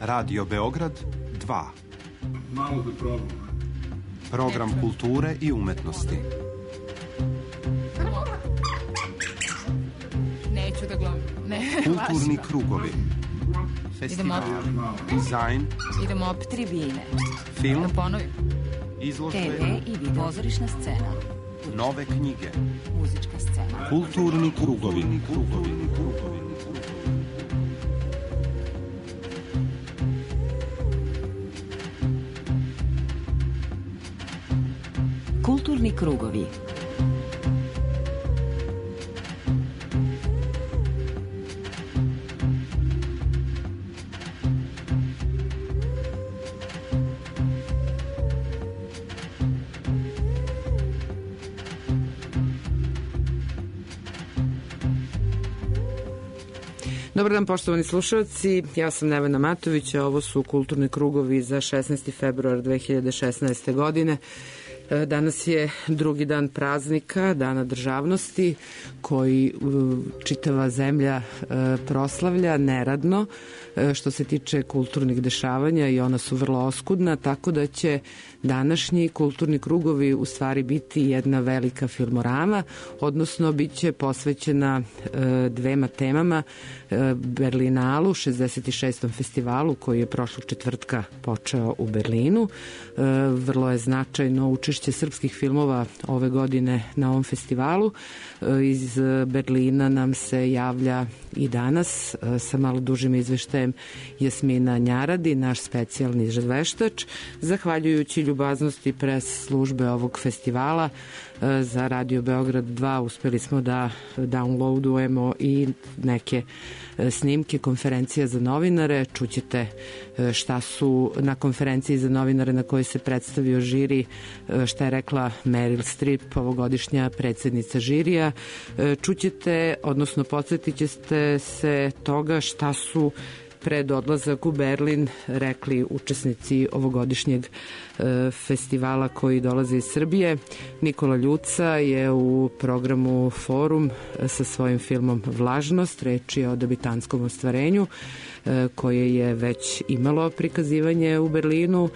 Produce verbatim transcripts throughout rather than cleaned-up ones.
Radio Beograd dva. Malo da probam. Program kulture i umetnosti. Neću da glumim. Ne, kulturni krugovi. Festival, dizajn. Idemo opet tribine. Film. Da ponovim. Izložbe. te ve i video. Pozorišna scena. Nove knjige. Muzička scena. Kulturni krugovi. Krugovi. Krugovi. Kulturni krugovi. Dobar dan, poštovani slušalci, ja sam Nevena Matović, a ovo su kulturni krugovi za šesnaesti februar dve hiljade šesnaeste. godine. Danas je drugi dan praznika, Dana državnosti, koji čitava zemlja proslavlja neradno što se tiče kulturnih dešavanja i ona su vrlo oskudna, tako da će današnji kulturni krugovi u stvari biti jedna velika filmorama, odnosno bit će posvećena dvema temama, Berlinalu, šezdeset šestom festivalu koji je prošlog četvrtka počeo u Berlinu. Vrlo je značajno učešće srpskih filmova ove godine na ovom festivalu. Iz Berlina nam se javlja i danas sa malo dužim izveštajem Jasmina Njaradi, naš specijalni izveštač. Zahvaljujući ljubaznosti pres službe ovog festivala za Radio Beograd dva uspeli smo da downloadujemo i neke snimke konferencija za novinare. Čućete šta su na konferenciji za novinare na kojoj se predstavio žiri, šta je rekla Meryl Streep, ovogodišnja predsednica žirija. Čućete, odnosno podsjetit ćete se toga šta su pred odlazak u Berlin rekli učesnici ovogodišnjeg festivala koji dolaze iz Srbije. Nikola Ljuca je u programu Forum sa svojim filmom Vlažnost, reč je o debitanskom ostvarenju koje je već imalo prikazivanje u Berlinu.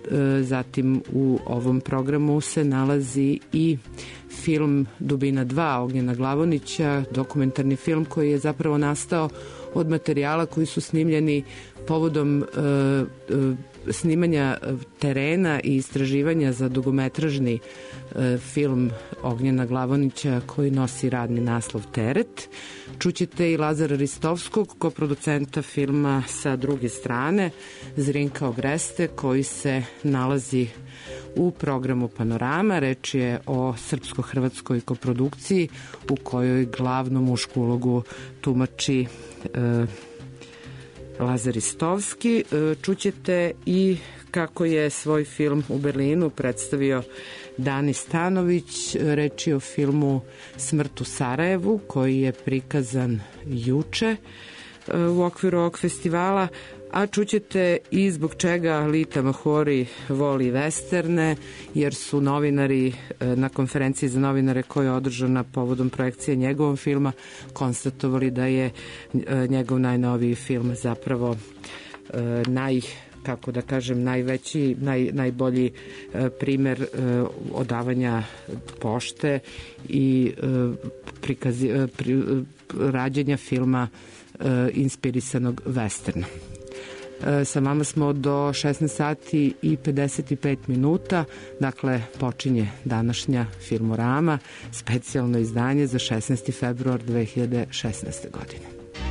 Zatim u ovom programu se nalazi i film Dubina dva Ognjena Glavonića, dokumentarni film koji je zapravo nastao od materijala koji su snimljeni povodom e, e, snimanja terena i istraživanja za dugometražni e, film Ognjena Glavonića koji nosi radni naslov Teret. Čućete i Lazara Ristovskog, koproducenta filma Sa druge strane, Zrinka Ogreste, koji se nalazi u programu Panorama. Reč je o srpsko-hrvatskoj koprodukciji u kojoj glavnu mušku ulogu tumači e, Lazar Ristovski. E, čućete i kako je svoj film u Berlinu predstavio Dani Stanović. Reč je o filmu Smrt u Sarajevu koji je prikazan juče e, u okviru ovog festivala. A čućete i zbog čega Lita Mahori voli vesterne, jer su novinari na konferenciji za novinare koja je održana povodom projekcije njegovog filma konstatovali da je njegov najnoviji film zapravo naj kako da kažem, najveći, naj, najbolji primer odavanja pošte i prikazi, pri, rađenja filma inspirisanog westerna. Sa vama smo do šesnaest sati i pedeset pet minuta, dakle počinje današnja filmorama, specijalno izdanje za šesnaesti februar dve hiljade šesnaeste. godine.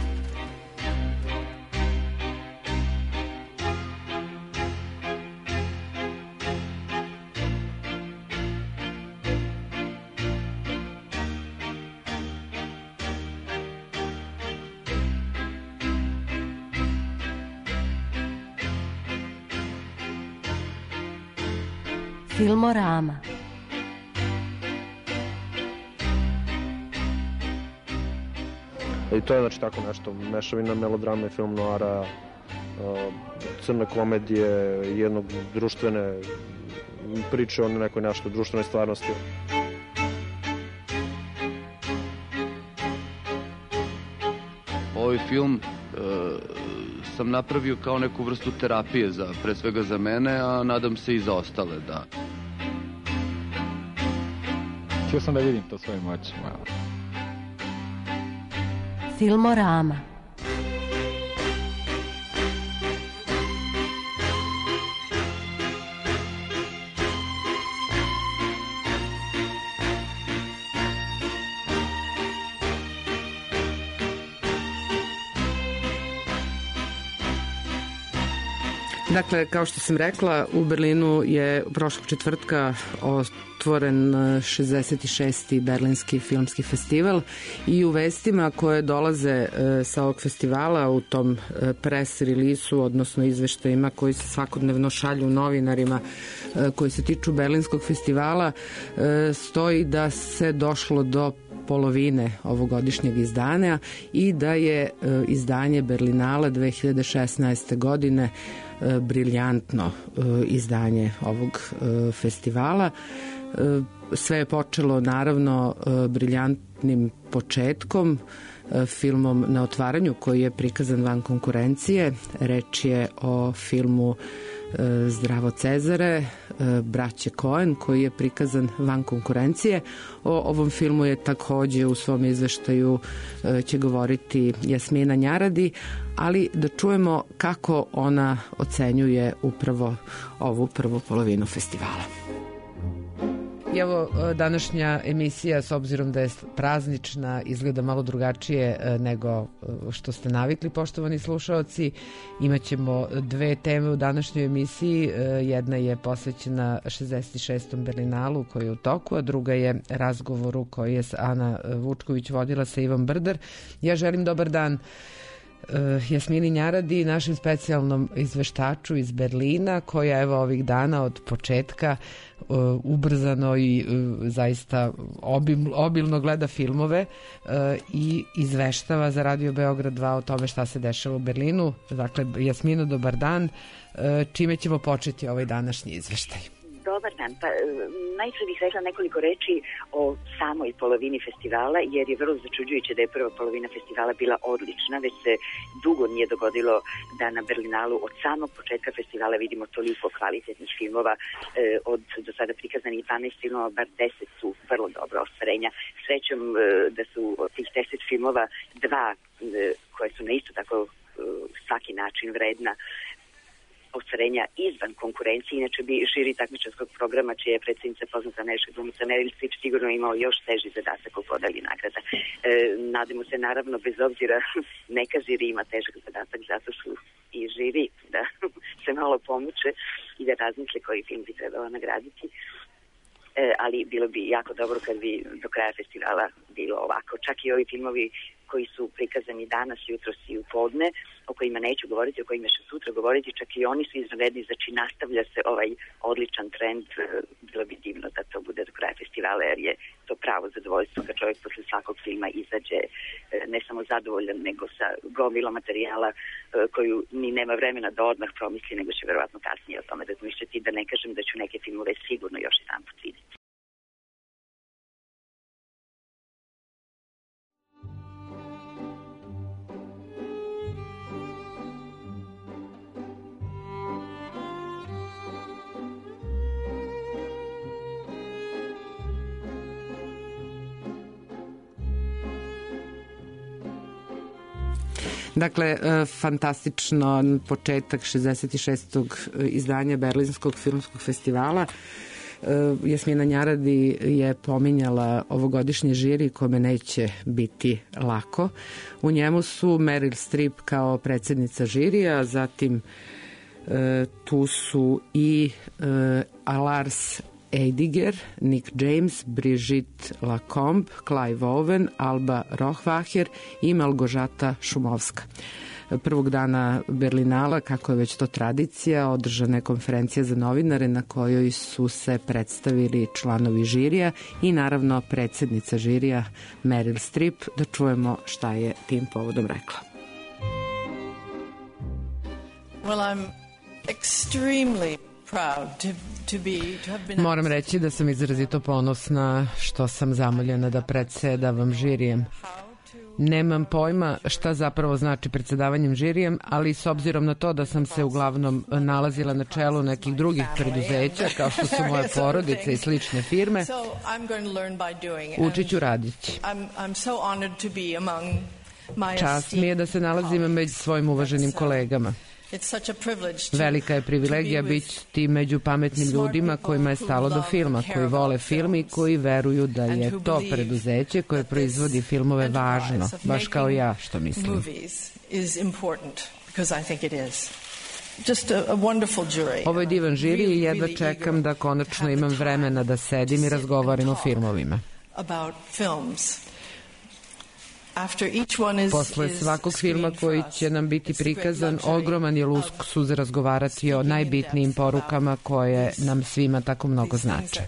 Filmorama. I to je znači tako nešto, mešavina melodrama i film noara, crne komedije, jednog društvene priče o nekoj nešto društvenoj stvarnosti. ovaj film e, sam napravio kao neku vrstu terapije, za, pre svega za mene, a nadam se i za ostale, da. Htio sam da vidim to svojim očima. Filmorama. Dakle, kao što sam rekla, u Berlinu je prošlog četvrtka otvoren šezdeset šesti Berlinski filmski festival i u vestima koje dolaze sa ovog festivala u tom press release-u, odnosno izveštajima koji se svakodnevno šalju novinarima koji se tiču Berlinskog festivala, stoji da se došlo do polovine ovogodišnjeg izdanja i da je izdanje Berlinale dve hiljade šesnaeste godine briljantno izdanje ovog festivala. Sve je počelo naravno briljantnim početkom, filmom Na otvaranju koji je prikazan van konkurencije. Reč je o filmu Zdravo Cezare, braće Coen, koji je prikazan van konkurencije. O ovom filmu je takođe u svom izveštaju će govoriti Jasmina Njaradi, ali da čujemo kako ona ocenjuje upravo ovu prvu polovinu festivala. I evo, današnja emisija, s obzirom da je praznična, izgleda malo drugačije nego što ste navikli, poštovani slušaoci. Imaćemo dve teme u današnjoj emisiji. Jedna je posvećena šezdeset šestom Berlinalu koji je u toku, a druga je razgovoru koji je Ana Vučković vodila sa Ivom Brdar. Ja želim dobar dan Jasmini Njaradi, našem specijalnom izveštaču iz Berlina, koja evo ovih dana od početka ubrzano i zaista obil, obilno gleda filmove i izveštava za Radio Beograd dva o tome šta se dešava u Berlinu. Dakle, Jasmino, dobar dan. Čime ćemo početi ovaj današnji izveštaj? Dobar dan. Pa, najprije bih rekla nekoliko reči o samoj polovini festivala, jer je vrlo začuđujuće da je prva polovina festivala bila odlična, već se dugo nije dogodilo da na Berlinalu od samog početka festivala vidimo toliko kvalitetnih filmova. E, od do sada prikazanih dvanaest filmova, bar deset su vrlo dobra ostvarenja. Srećom e, da su od tih deset filmova dva e, koje su na isto tako e, svaki način vredna ostvarenja izvan konkurencije, inače bi žiri takmičarskog programa, čija je predsjednica poznata američka glumica Meryl Streep, sigurno imao još teži zadatak u podeli nagrada. E, nadamo se naravno, bez obzira, neka žiri ima težak zadatak, zato su i žiri da se malo pomuče i da razmisle koji film bi trebalo nagraditi. E, ali bilo bi jako dobro kad bi do kraja festivala bilo ovako. Čak i ovi filmovi koji su prikazani danas, jutros i u podne, o kojima neću govoriti, o kojima ću sutra govoriti, čak i oni su izvanredni, znači nastavlja se ovaj odličan trend. Bilo bi divno da to bude do kraja festivala, jer je to pravo zadovoljstvo kad čovjek posle svakog filma izađe ne samo zadovoljan, nego sa gomilom materijala koju ni nema vremena da odmah promisli, nego će verovatno kasnije o tome razmišljati, da ne kažem da ću neke filmove sigurno još jedan put vidjeti. Dakle, fantastično početak šezdeset šestog izdanja Berlinskog filmskog festivala. Jasmina Njaradi je pominjala ovogodišnje žiri kome neće biti lako. U njemu su Meryl Streep kao predsjednica žirija, zatim tu su i Lars Eidinger, Nick James, Brigitte Lacombe, Clive Owen, Alba Rohrwacher i Malgožata Šumovska. Prvog dana Berlinala, kako je već to tradicija, održana je konferencija za novinare na kojoj su se predstavili članovi žirija i naravno predsjednica žirija Meryl Streep. Da čujemo šta je tim povodom rekla. Well, I'm extremely proud to Moram reći da sam izrazito ponosna što sam zamoljena da predsedavam žirijem. Nemam pojma šta zapravo znači predsedavanjem žirijem, ali s obzirom na to da sam se uglavnom nalazila na čelu nekih drugih preduzeća, kao što su moje porodice i slične firme, učit ću radići. Čast mi je da se nalazim među svojim uvaženim kolegama. Velika je privilegija biti među pametnim ljudima kojima je stalo do filma, koji vole film i koji veruju da je to preduzeće koje proizvodi filmove važno, baš kao ja što mislim. Ovo je divan žiri i jedva čekam da konačno imam vremena da sedim i razgovarim o filmovima. Posle svakog filma koji će nam biti prikazan, ogroman je luksuz razgovarati o najbitnijim porukama koje nam svima tako mnogo znače.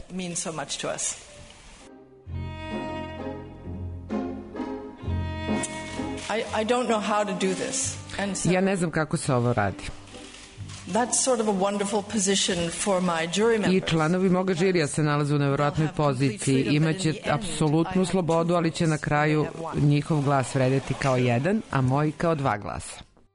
Ja ne znam kako se ovo radi. I članovi moga žirija se nalaze u nevjerojatnoj poziciji. Imaće apsolutnu slobodu, ali će na kraju njihov glas vredeti kao jedan, a moj kao dva glasa.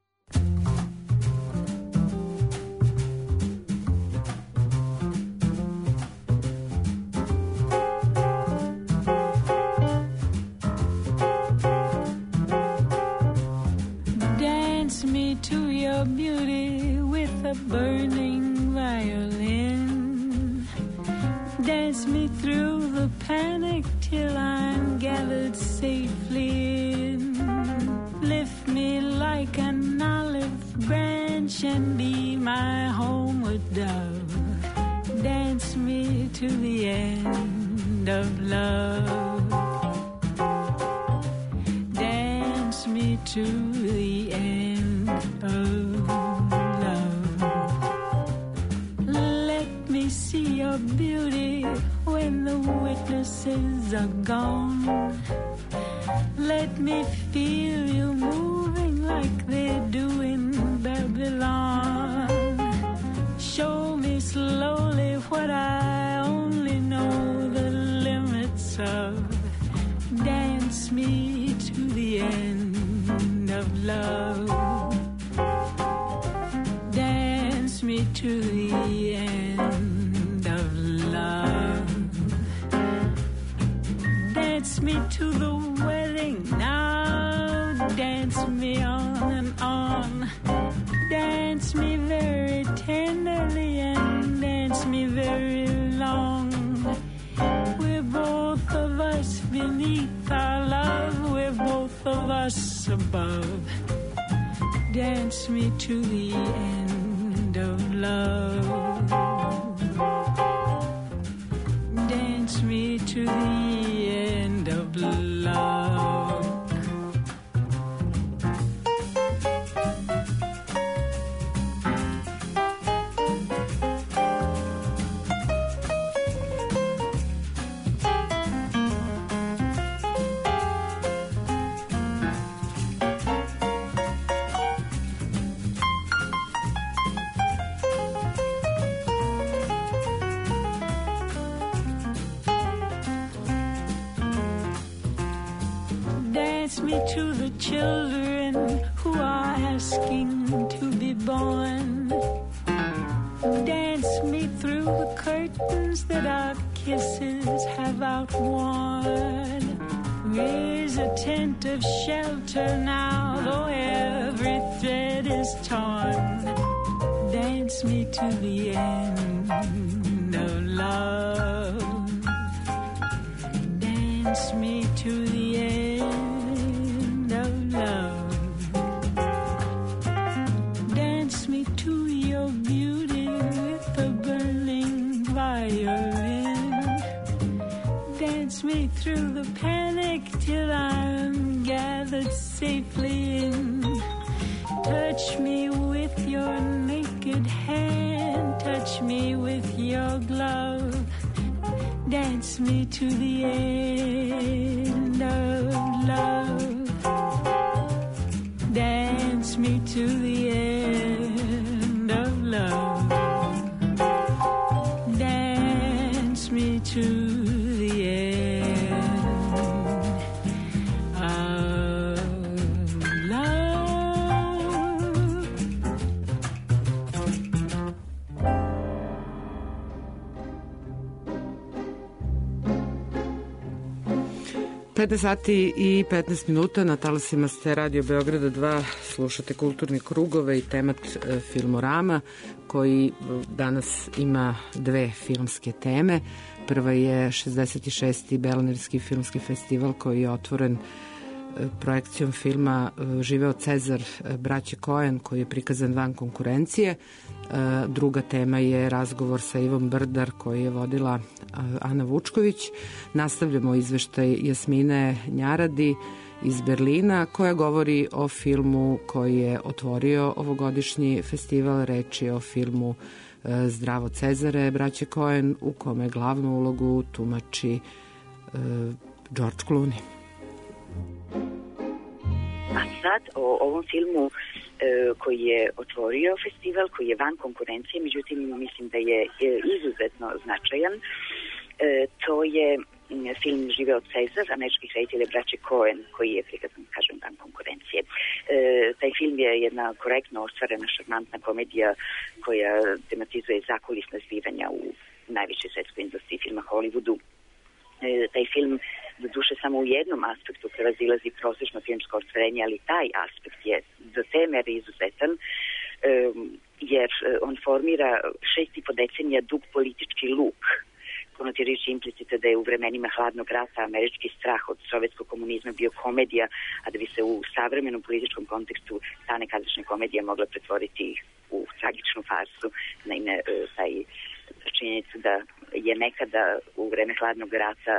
Dance me to your beauty with a burning violin. Dance me through the panic till I'm gathered safely in. Lift me like an olive branch and be my homeward dove. Dance me to the end of love. Dance me to the end of see your beauty when the witnesses are gone. Let me feel you moving like they do in Babylon. Show me slowly what I only know the limits of. Dance me to the end of love. Dance me to the end of love. Dance me to the wedding now. Dance me on and on. Dance me very tenderly and dance me very long. We're both of us beneath our love. We're both of us above. Dance me to the end of love. Dance me to the end of love. Dance me to the children who are asking to be born. Dance me through the curtains that our kisses have outworn. Raise a tent of shelter now, though every thread is torn. Dance me to the end of love. Dance me to the end of love. Dance me to your beauty with a burning violin. Dance me through the panic till I'm gathered safely in. Touch me with your naked hand. Touch me with your glove. Dance me to the end of love. Dance me to the end of love. Dance me to the end of love. petnaest sati i petnaest minuta na talasima ste Radio Beograda dva, slušate Kulturni krugove i temat e, Filmorama, koji danas ima dve filmske teme. Prva je šezdeset šesti Belnirski filmski festival koji je otvoren e, projekcijom filma e, Živeo Cezar e, braće Coen, koji je prikazan van konkurencije. Druga tema je razgovor sa Ivom Brdar koji je vodila Ana Vučković. Nastavljamo izveštaj Jasmine Njaradi iz Berlina koja govori o filmu koji je otvorio ovogodišnji festival. Reč je o filmu Zdravo Cezare braće Coen, u kome glavnu ulogu tumači George Clooney. A sad o ovom filmu koji je otvorio festival, koji je van konkurencije, međutim mislim da je izuzetno značajan. To je film Živeo Cezar, američkih reditelja braće Coen, koji je prikazan, kažem, van konkurencije. Taj film je jedna korektno ostvarena, šarmantna komedija koja tematizuje zakulisna zbivanja u najvećoj svetskoj industriji filma Hollywoodu. Taj film do duše samo u jednom aspektu prevazilazi prosečno filmsko ostvarenje, ali taj aspekt je do te mere izuzetan, jer on formira šest i po decenija dug politički luk, konotirajući implicite da je u vremenima hladnog rata američki strah od sovjetskog komunizma bio komedija, a da bi se u savremenom političkom kontekstu ta nekadašnja komedija mogla pretvoriti u tragičnu farsu. Naime, taj činjenica da je nekada u vreme hladnog rata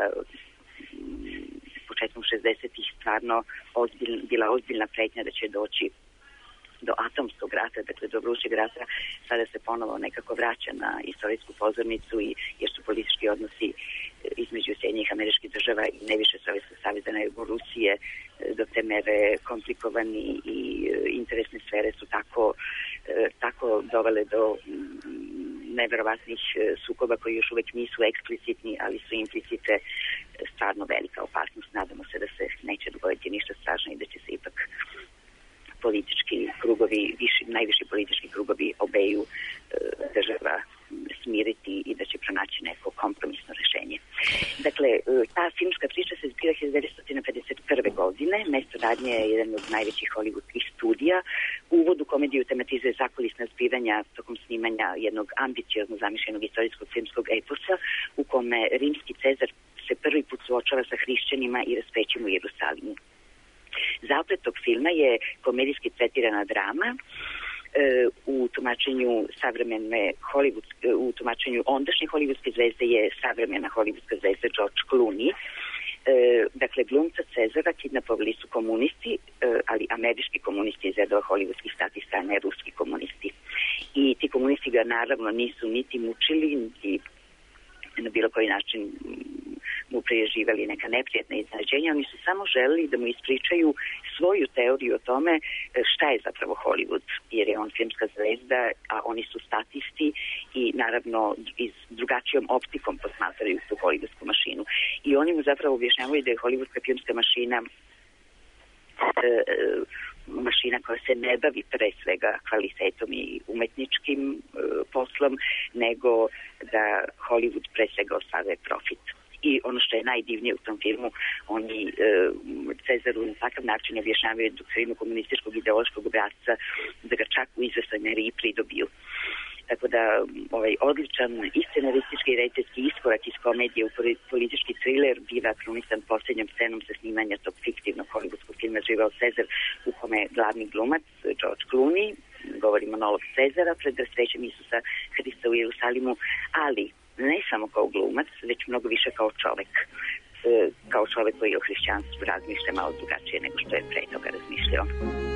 početkom šezdesetih stvarno ozbiljna, bila ozbiljna pretnja da će doći do atomskog rata, dakle do vrućeg rata, sada se ponovo nekako vraća na istorijsku pozornicu i jer su politički odnosi između Sjedinjenih Američkih Država i najviše Sovjetskog saveza na jugu Rusije do te mere komplikovani i interesne sfere su tako, tako dovele do neverovatnih sukoba koji još uvek nisu eksplicitni, ali su implicite stvarno velika opasnost. Nadamo se da se neće dogoditi ništa strašno i da će se ipak politički krugovi, viši, najviši politički krugovi obeju e, država smiriti i da će pronaći neko kompromisno rešenje. Dakle, ta filmska priča se zbila hiljadu devetsto pedeset prve. godine. Mesto radnje je jedan od najvećih hollywoodskih studija. Uvod u komediju tematizuje zakulisna zbivanja tokom snimanja jednog ambiciozno zamišljenog istorijskog filmskog eposa u kome rimski Cezar se prvi put suočava sa hrišćanima i raspećem u Jerusalimu. Zaplet tog filma je komedijski tretirana drama e, u tumačenju savremene Hollywood, u tumačenju ondašnje hollywoodske zvezde je savremena hollywoodska zvezda George Clooney. E, dakle, glumca Cezara kidnapovali su komunisti, e, ali američki komunisti iz redova hollywoodskih statista, ne ruski komunisti. I ti komunisti ga naravno nisu niti mučili, niti na bilo koji način mu preživali neka neprijatna iznenađenja, oni su samo želeli da mu ispričaju svoju teoriju o tome šta je zapravo Hollywood, jer je on filmska zvezda, a oni su statisti i naravno iz drugačijom optikom posmatraju tu hollywoodsku mašinu. I oni mu zapravo objašnjavaju da je hollywoodska filmska mašina e, mašina koja se ne bavi pre svega kvalitetom i umetničkim e, poslom, nego da Hollywood pre svega ostvaruje profit. I ono što je najdivnije u tom filmu, oni e, Cezaru na takav način objašnjavaju doktrinu komunističkog ideološkog obrazca, da ga čak u izvesnoj meri i pridobiju. Tako da ovaj odličan i scenaristički i rediteljski iskorak iz komedije u politički thriller biva krunisan posljednjom scenom sa snimanja tog fiktivnog hollywoodskog filma Živeo Cezar, u kome glavni glumac George Clooney govori monolog Cezara pred raspećem Isusa Hrista u Jerusalimu, ali ne samo kao glumac, već mnogo više kao čovek. Kao čovek koji o hrišćanstvu razmišlja malo drugačije nego što je pre toga razmišljao.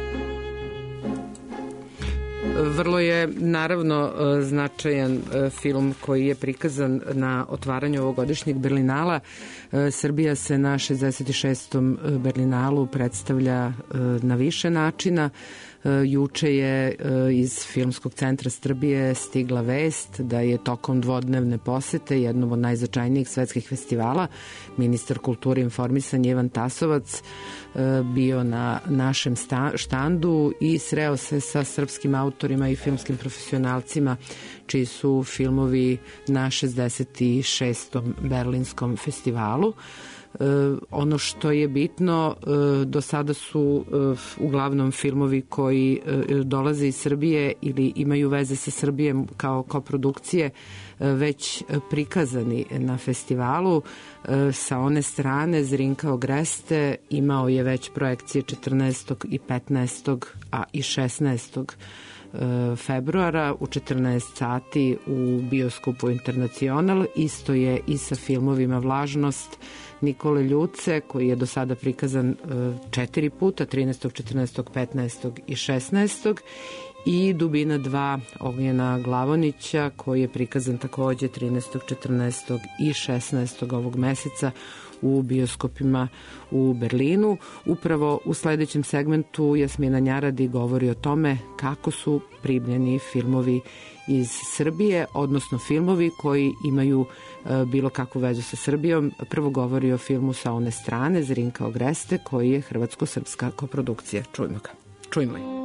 Vrlo je naravno značajan film koji je prikazan na otvaranju ovogodišnjeg Berlinala. Srbija se na šezdeset šestom Berlinalu predstavlja na više načina. Juče je iz Filmskog centra Srbije stigla vest da je tokom dvodnevne posete jednom od najznačajnijih svetskih festivala ministar kulture i informisanja Ivan Tasovac bio na našem štandu i sreo se sa srpskim autorima i filmskim profesionalcima čiji su filmovi na šezdeset šestom Berlinskom festivalu. Ono što je bitno, do sada su uglavnom filmovi koji dolaze iz Srbije ili imaju veze sa Srbijom kao koprodukcije već prikazani na festivalu. Sa one strane Zrinka Ogreste imao je već projekcije četrnaestog i petnaestog a i šesnaestog februara u četrnaest sati u bioskopu Internacional. Isto je i sa filmovima Vlažnost Nikole Ljuce, koji je do sada prikazan četiri puta, trinaestog, četrnaestog, petnaestog i šesnaestog i Dubina dva Ognjena Glavonića, koji je prikazan takođe trinaestog, četrnaestog i šesnaestog ovog meseca u bioskopima u Berlinu. Upravo u sledećem segmentu Jasmina Njaradi govori o tome kako su primljeni filmovi iz Srbije, odnosno filmovi koji imaju bilo kakvu vezu sa Srbijom. Prvo govori o filmu Sa one strane Zrinka Ogreste, koji je hrvatsko-srpska koprodukcija. Čujmo ga. Čujmo je.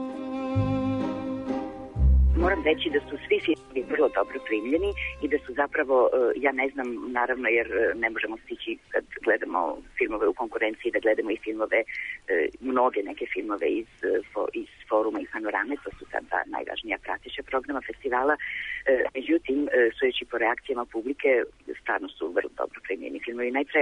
Moram reći da su svi filmovi vrlo dobro primljeni i da su zapravo, ja ne znam, naravno, jer ne možemo stići kad gledamo filmove u konkurenciji, da gledamo i filmove, mnoge neke filmove iz, iz foruma i panorame, to su ta dva najvažnija prateća programa festivala. Međutim, sudeći po reakcijama publike, stvarno su vrlo dobro primljeni filmovi. Najpre,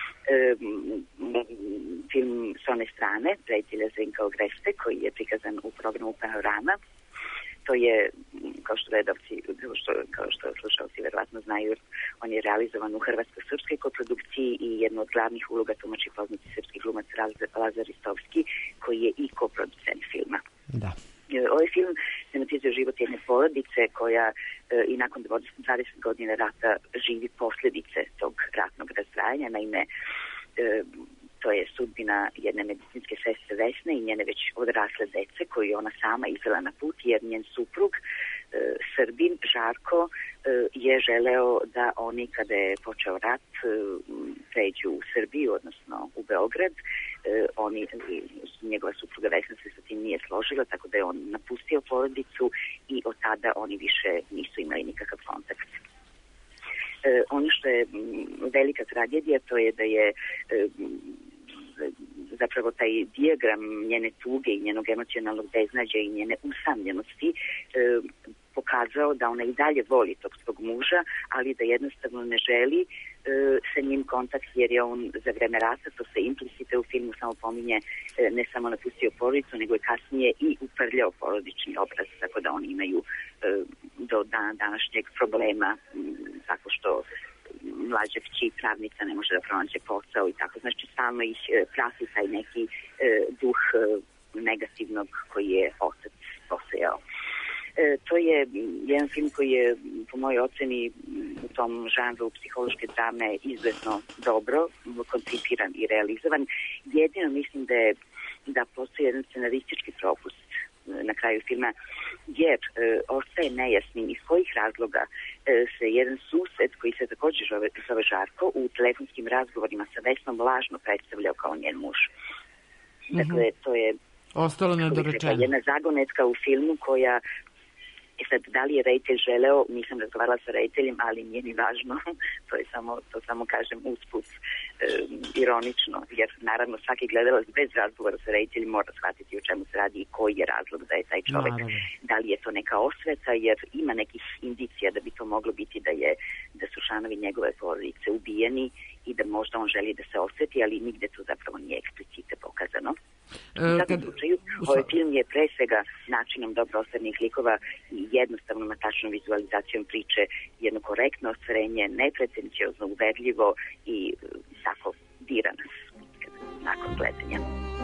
film Sa one strane, reditelja Zrinka Ogreste, koji je prikazan u programu Panorama. To je, kao što gledalci, kao što, kao što slušalci verovatno znaju, on je realizovan u hrvatsko-srpskoj koprodukciji i jednu od glavnih uloga tumači poznati srpski glumac Lazar Ristovski, koji je i koproducent filma. Da. Ovaj film tematizuje život jedne porodice koja i nakon dvadeset godina rata živi posljedice tog ratnog razdvajanja. Naime, to je sudbina jedne medicinske sestre Vesne i njene već odrasle dece koju je ona sama izvela na put, jer njen suprug, Srbin Žarko, je želeo da oni, kada je počeo rat, pređu u Srbiju, odnosno u Beograd. Oni, njegova supruga Vesna se sa tim nije složila, tako da je on napustio porodicu i od tada oni više nisu imali nikakav kontakt. Ono što je velika tragedija, to je da je zapravo taj dijagram njene tuge i njenog emocionalnog beznađa i njene usamljenosti pokazao da ona i dalje voli tog svog muža, ali da jednostavno ne želi sa njim kontakt, jer je on za vreme rata, to se implicite u filmu samo pominje, ne samo napustio porodicu, nego je kasnije i uprljao porodični obraz, tako da oni imaju do dana današnjeg problema tako što mlađa kći pravnica ne može da pronađe posao i tako. Znači, stalno ih prati taj neki duh negativnog koji je otac posejao. To je jedan film koji je, po mojoj oceni, u tom žanru psihološke drame izuzetno dobro koncipiran i realizovan. Jedino mislim da je da postoji jedan scenaristički propust na kraju filma, jer e, ostaje nejasnim iz kojih razloga e, se jedan sused, koji se također zove, zove Žarko, u telefonskim razgovorima sa Vesnom lažno predstavljao kao njen muž. Mm-hmm. Dakle, to je ostalo nedorečeno. Jedna zagonetka u filmu koja, e sad, da li je reditelj želeo, nisam razgovarala sa rediteljem, ali nije ni važno, to je samo, to samo kažem usput, e, ironično, jer naravno svaki gledalac bez razgovora sa rediteljem mora shvatiti o čemu se radi i koji je razlog da je taj čovek, naravno. Da li je to neka osveta, jer ima nekih indicija da bi to moglo biti da je da su članovi njegove porodice ubijeni i da možda on želi da se osveti, ali nigde to zapravo nije eksplicite pokazano. U svakom slučaju, ovaj film je pre svega načinom dobro ostvarenih likova i jednostavnom tačnom vizualizacijom priče jedno korektno ostvarenje, nepretenciozno, uverljivo i tako dira nas nakon gledanja.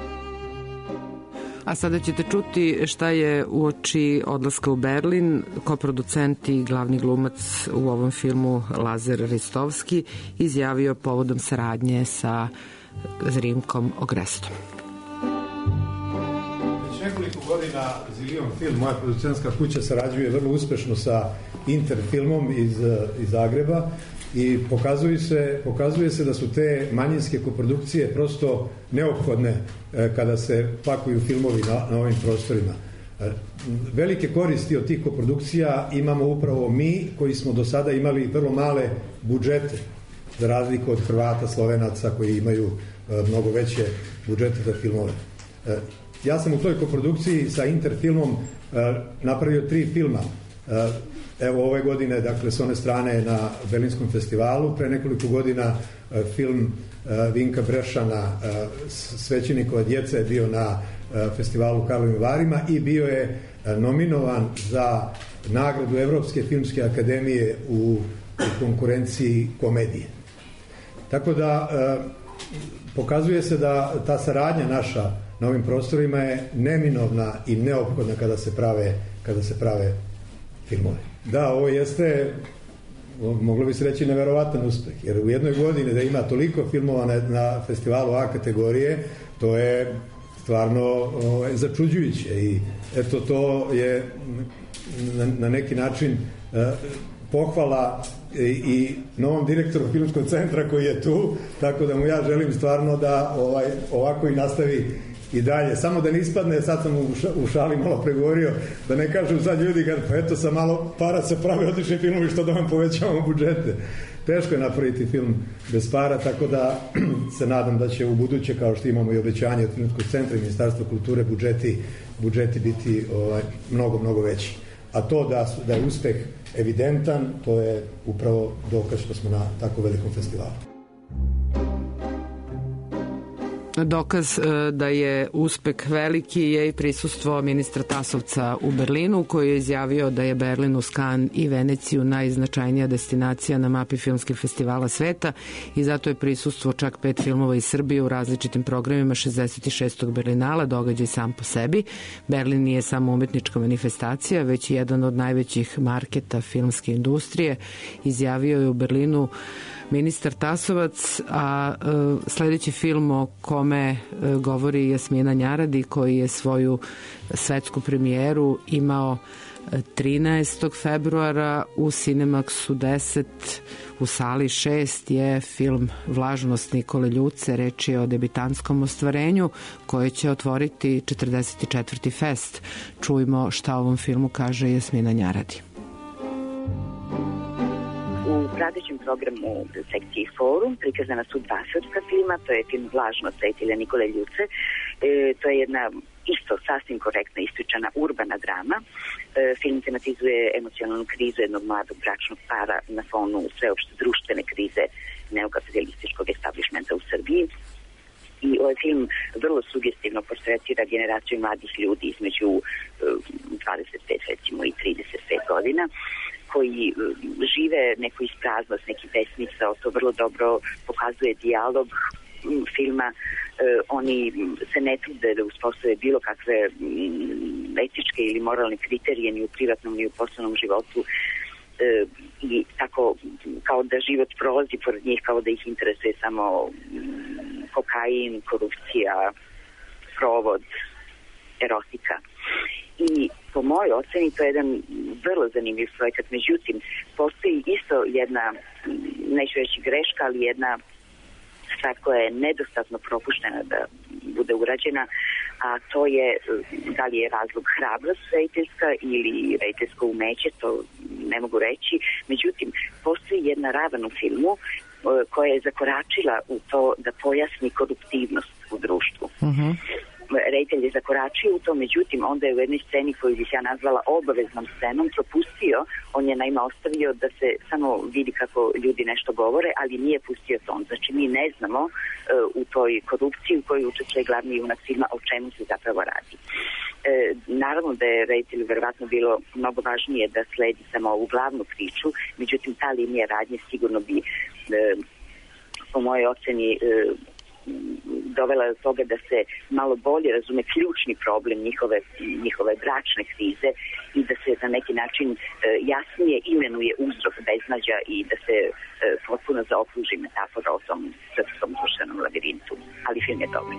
A sada ćete čuti šta je uoči odlaska u Berlin koproducent i glavni glumac u ovom filmu Lazar Ristovski izjavio povodom saradnje sa Zrinkom Ogrestom. Nekoliko godina Zilion Film, moja producentska kuća, sarađuje vrlo uspešno sa Interfilmom iz, iz Zagreba i pokazuje se, pokazuje se da su te manjinske koprodukcije prosto neophodne kada se pakuju filmovi na, na ovim prostorima. Velike koristi od tih koprodukcija imamo upravo mi koji smo do sada imali vrlo male budžete za razliku od Hrvata, Slovenaca koji imaju mnogo veće budžete za filmove. Ja sam u toj koprodukciji sa Interfilmom napravio tri filma. Evo ove godine, dakle, s one strane na Berlinskom festivalu, pre nekoliko godina film Vinka Brešana Svećenikova djeca je bio na festivalu u Karlovim Varima i bio je nominovan za nagradu Evropske filmske akademije u konkurenciji komedije. Tako da pokazuje se da ta saradnja naša na ovim prostorima je neminovna i neophodna kada se prave, kada se prave filmove. Da, ovo jeste, moglo bi se reći, neverovatan uspeh, jer u jednoj godini da ima toliko filmova na, na festivalu A kategorije, to je stvarno o, začuđujuće i eto, to je na, na neki način e, pohvala i, i novom direktoru Filmskog centra koji je tu, tako da mu ja želim stvarno da ovaj, ovako i nastavi i dalje. Samo da ne ispadne, sad sam u šali malo pregovorio, da ne kažu sad ljudi kad pa eto sa malo para se prave odlični filmovi, što da vam povećavamo budžete. Teško je napraviti film bez para, tako da se nadam da će u buduće, kao što imamo i obećanje od Filmskog centra i Ministarstva kulture, budžeti, budžeti biti ovaj, mnogo, mnogo veći. A to da, da je uspeh evidentan, to je upravo dokaz što smo na tako velikom festivalu. Dokaz da je uspeh veliki je i prisustvo ministra Tasovca u Berlinu, koji je izjavio da je Berlin uz Cannes i Veneciju najznačajnija destinacija na mapi filmskih festivala sveta i zato je prisustvo čak pet filmova iz Srbije u različitim programima šezdeset šestog Berlinala događaj sam po sebi. Berlin nije samo umetnička manifestacija, već i jedan od najvećih marketa filmske industrije. Izjavio je u Berlinu ministar Tasovac, a e, sledeći film o kome e, govori Jasmina Njaradi, koji je svoju svetsku premijeru imao trinaestog februara u Cinemaxu deset u sali šest, je film Vlažnost Nikole Ljuce. Reč je o debitantskom ostvarenju koje će otvoriti četrdeset četvrti fest. Čujmo šta o ovom filmu kaže Jasmina Njaradi. U pratećem programu sekciji Forum prikazana su dva srpska filma, to je film Vlažnost reditelja Nikole Ljuce, e, to je jedna isto sasvim korektna ispričana urbana drama. E, film tematizuje emocionalnu krizu jednog mladog bračnog para na fonu sveopšte društvene krize neokapitalističkog establishmenta u Srbiji. I ovaj film vrlo sugestivno portretira generaciju mladih ljudi između e, dvadeset pet recimo i trideset pet godina, koji žive neku ispraznost, neki besmisao, to vrlo dobro pokazuje dijalog filma. E, oni se ne trude da uspostave bilo kakve m, etičke ili moralne kriterije ni u privatnom ni u poslovnom životu e, i tako kao da život prolazi pored njih, kao da ih interesuje samo m, kokain, korupcija, provod, erotika. I po mojoj oceni to je jedan vrlo zanimljiv projekat. Međutim, postoji isto jedna, neću reći greška, ali jedna stvar koja je nedostatno propuštena da bude urađena, a to je da li je razlog hrabrost rediteljska ili rediteljsko umeće, to ne mogu reći. Međutim, postoji jedna ravan u filmu koja je zakoračila u to da pojasni koruptivnost u društvu. Uh-huh. Reditelj je zakoračio u to, međutim onda je u jednoj sceni koju bih ja nazvala obaveznom scenom propustio, on je naime ostavio da se samo vidi kako ljudi nešto govore, ali nije pustio ton. Znači mi ne znamo uh, u toj korupciji u kojoj učestvuje glavni junak filma o čemu se zapravo radi. E, naravno da je reditelju verovatno bilo mnogo važnije da sledi samo ovu glavnu priču, međutim ta linija radnje sigurno bi e, po mojoj oceni e, dovela do toga da se malo bolje razume ključni problem njihove, njihove bračne krize i da se na neki način e, jasnije imenuje uzrok beznađa i da se e, potpuno zaokruži metafora o tom srpskom društvenom labirintu. Ali film je dobar.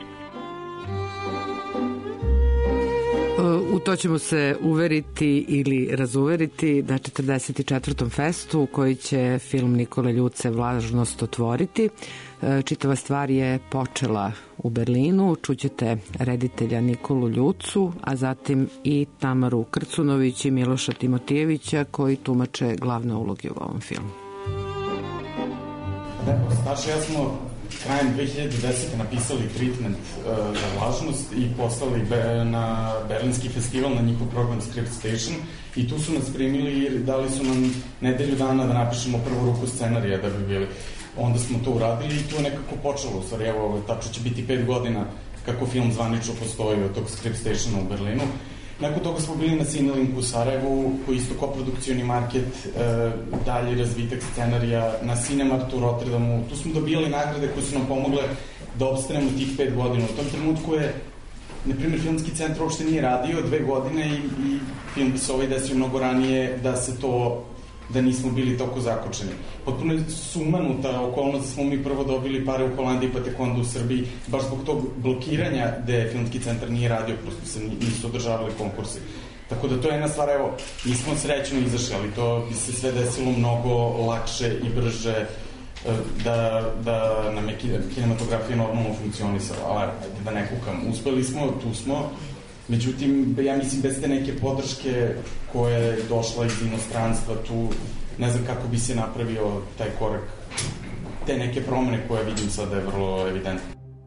U to ćemo se uveriti ili razuveriti na četrdeset četvrtom festu koji će film Nikole Ljuce Vlažnost otvoriti. Čitava stvar je počela u Berlinu. Čućete reditelja Nikolu Ljucu, a zatim i Tamaru Krcunović i Miloša Timotijevića koji tumače glavne uloge u ovom filmu. Staša i ja smo krajem dve hiljade desete napisali treatment uh, za vlažnost i poslali be, na Berlinski festival na njihov program Script Station i tu su nas primili i dali su nam nedelju dana da napišemo prvu ruku scenarija da bi bili. Onda smo to uradili i tu je nekako počelo, u stvari, evo, tačno će biti pet godina kako film zvanično postoji od tog Script Stationa u Berlinu. Nakon toga smo bili na Cinelinku u Sarajevu, koji isto koprodukcioni market, e, dalje razvitak scenarija, na Cinemartu u Rotterdamu. Tu smo dobijali nagrade koje su nam pomogle da opstanemo tih pet godina. U tom trenutku je, na primjer, Filmski centar uopšte nije radio dve godine i, i film bi se ovaj desio mnogo ranije da se to, da nismo bili toliko zakočeni. Potpuno je sumanuta okolnost da smo mi prvo dobili pare u Holandiji pa tek onda u Srbiji, baš zbog tog blokiranja gde Filmski centar nije radio, prosto se nisu održavali konkursi. Tako da to je jedna stvar, evo, nismo srećno izašli, ali to bi se sve desilo mnogo lakše i brže da, da nam je kinematografija normalno funkcionisala, ali ajde da ne kukam. Uspeli smo, tu smo, međutim, ja mislim, bez te neke podrške koja je došla iz inostranstva, tu ne znam kako bi se napravio taj korak, te neke promene koje vidim sada je vrlo evidentno.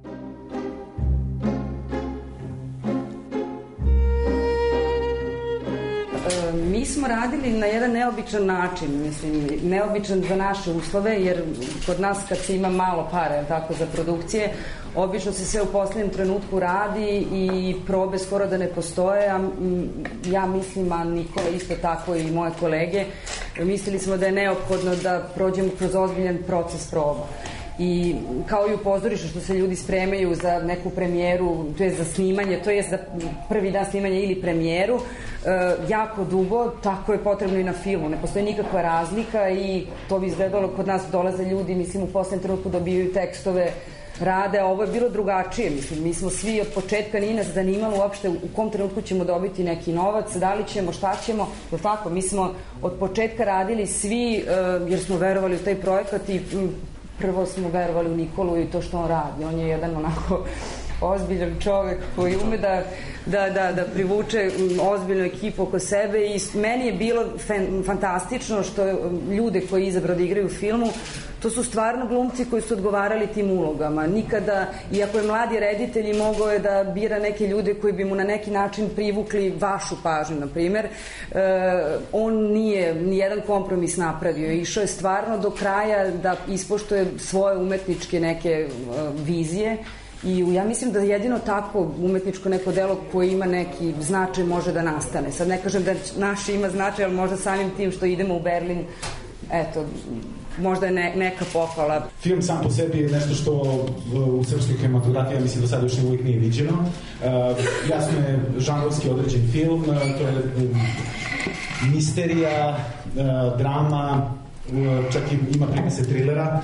Mi smo radili na jedan neobičan način, mislim, neobičan za naše uslove, jer kod nas kad se ima malo para, tako, za produkcije, obično se sve u poslednjem trenutku radi i probe skoro da ne postoje, a ja mislim, a Nikola isto tako i moje kolege, mislili smo da je neophodno da prođemo kroz ozbiljan proces proba. I kao i u pozorištu što se ljudi spremaju za neku premijeru, to je za snimanje, to je za prvi dan snimanja ili premijeru, e, jako dugo, tako je potrebno i na filmu. Ne postoji nikakva razlika i to bi izgledalo, kod nas dolaze ljudi, mislim, u poslednjem trenutku dobijaju tekstove, rade, a ovo je bilo drugačije, mislim, mi smo svi od početka, nije nas zanimalo uopšte u kom trenutku ćemo dobiti neki novac, da li ćemo, šta ćemo, je tako, mi smo od početka radili svi, e, jer smo verovali u taj projekat i prvo smo verovali u Nikolu i to što on radi. On je jedan onako ozbiljan čovek koji ume da, da, da, da privuče ozbiljnu ekipu oko sebe i meni je bilo fantastično što ljude koji izabrao da igraju u filmu, to su stvarno glumci koji su odgovarali tim ulogama. Nikada, iako je mladi reditelj i mogao je da bira neke ljude koji bi mu na neki način privukli vašu pažnju, na primer, e, on nije nijedan kompromis napravio. Išao je stvarno do kraja da ispoštuje svoje umetničke neke e, vizije i ja mislim da jedino tako umetničko neko delo koje ima neki značaj može da nastane. Sad ne kažem da naš ima značaj, ali možda samim tim što idemo u Berlin, eto, možda je ne, neka pohvala. Film sam po sebi je nešto što u srpskoj kinematografiji, ja mislim, do sada još uvijek nije viđeno. Uh, jasno je žanrovski određen film, uh, to je um, misterija, uh, drama, uh, čak i ima primese trilera.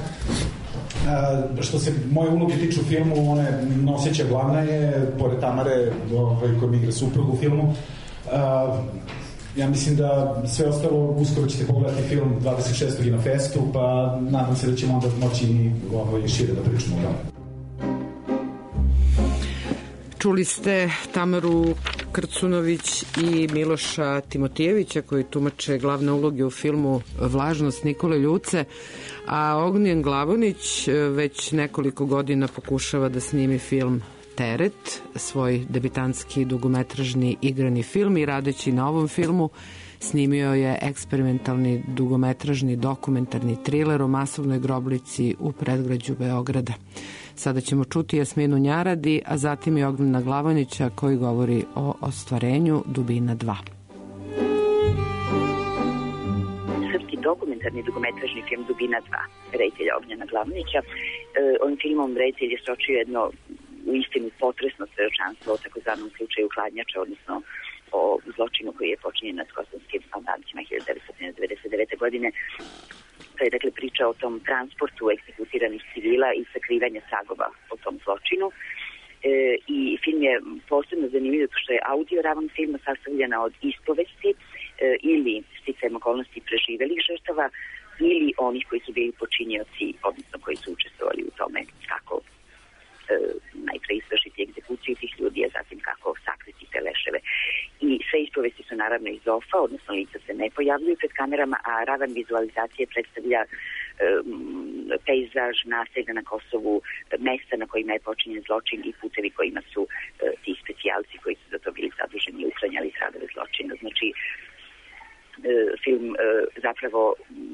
Uh, što se moje uloge tiču u filmu, ona je noseća glavna je, pored Tamare, ovaj, koja igra suprugu u filmu. Uh, ja mislim da sve ostalo, uskoro ćete pogledati film dvadeset šestog na festu, pa nadam se da ćemo onda moći i ovaj, šire da pričamo o tome. Čuli ste Tamaru Krcunović i Miloša Timotijevića koji tumače glavne uloge u filmu Vlažnost Nikole Ljuce, a Ognjen Glavonić već nekoliko godina pokušava da snimi film Teret, svoj debitanski dugometražni igrani film, i radeći na ovom filmu snimio je eksperimentalni dugometražni dokumentarni triler o masovnoj groblici u predgrađu Beograda. Sada ćemo čuti Jasminu Njaradi, a zatim i Ognjena Glavonića koji govori o ostvarenju Dubina dva. Srpski dokumentarni dugometražni film Dubina dva, reditelja Ognjena Glavonića. E, ovim filmom reditelj je sročio jedno u istinu potresno svedočanstvo o takozvanom slučaju Hladnjača, odnosno o zločinu koji je počinjen nad kosovskim Albancima hiljadu devetsto devedeset devete. godine. To je, dakle, priča o tom transportu egzekutiranih civila i sakrivanja tragova o tom zločinu. E, I film je posebno zanimljiv što je audio ravan filma sastavljena od ispovesti e, ili sticajem okolnosti preživelih žrtava ili onih koji su bili počinioci, odnosno koji su učestvovali u tome kako e, najpre izvršiti egzekuciju tih ljudi, a zatim kako sakriti te leševe. I sve ispovesti su naravno iz ofa, odnosno lica se ne pojavljuju pred kamerama, a ravan vizualizacije predstavlja um, pejzaž, naselja na Kosovu, mesta na kojima je počinjen zločin i putevi kojima su ti specijalci koji su za to bili zaduženi uklanjali tragove zločina. Znači, film zapravo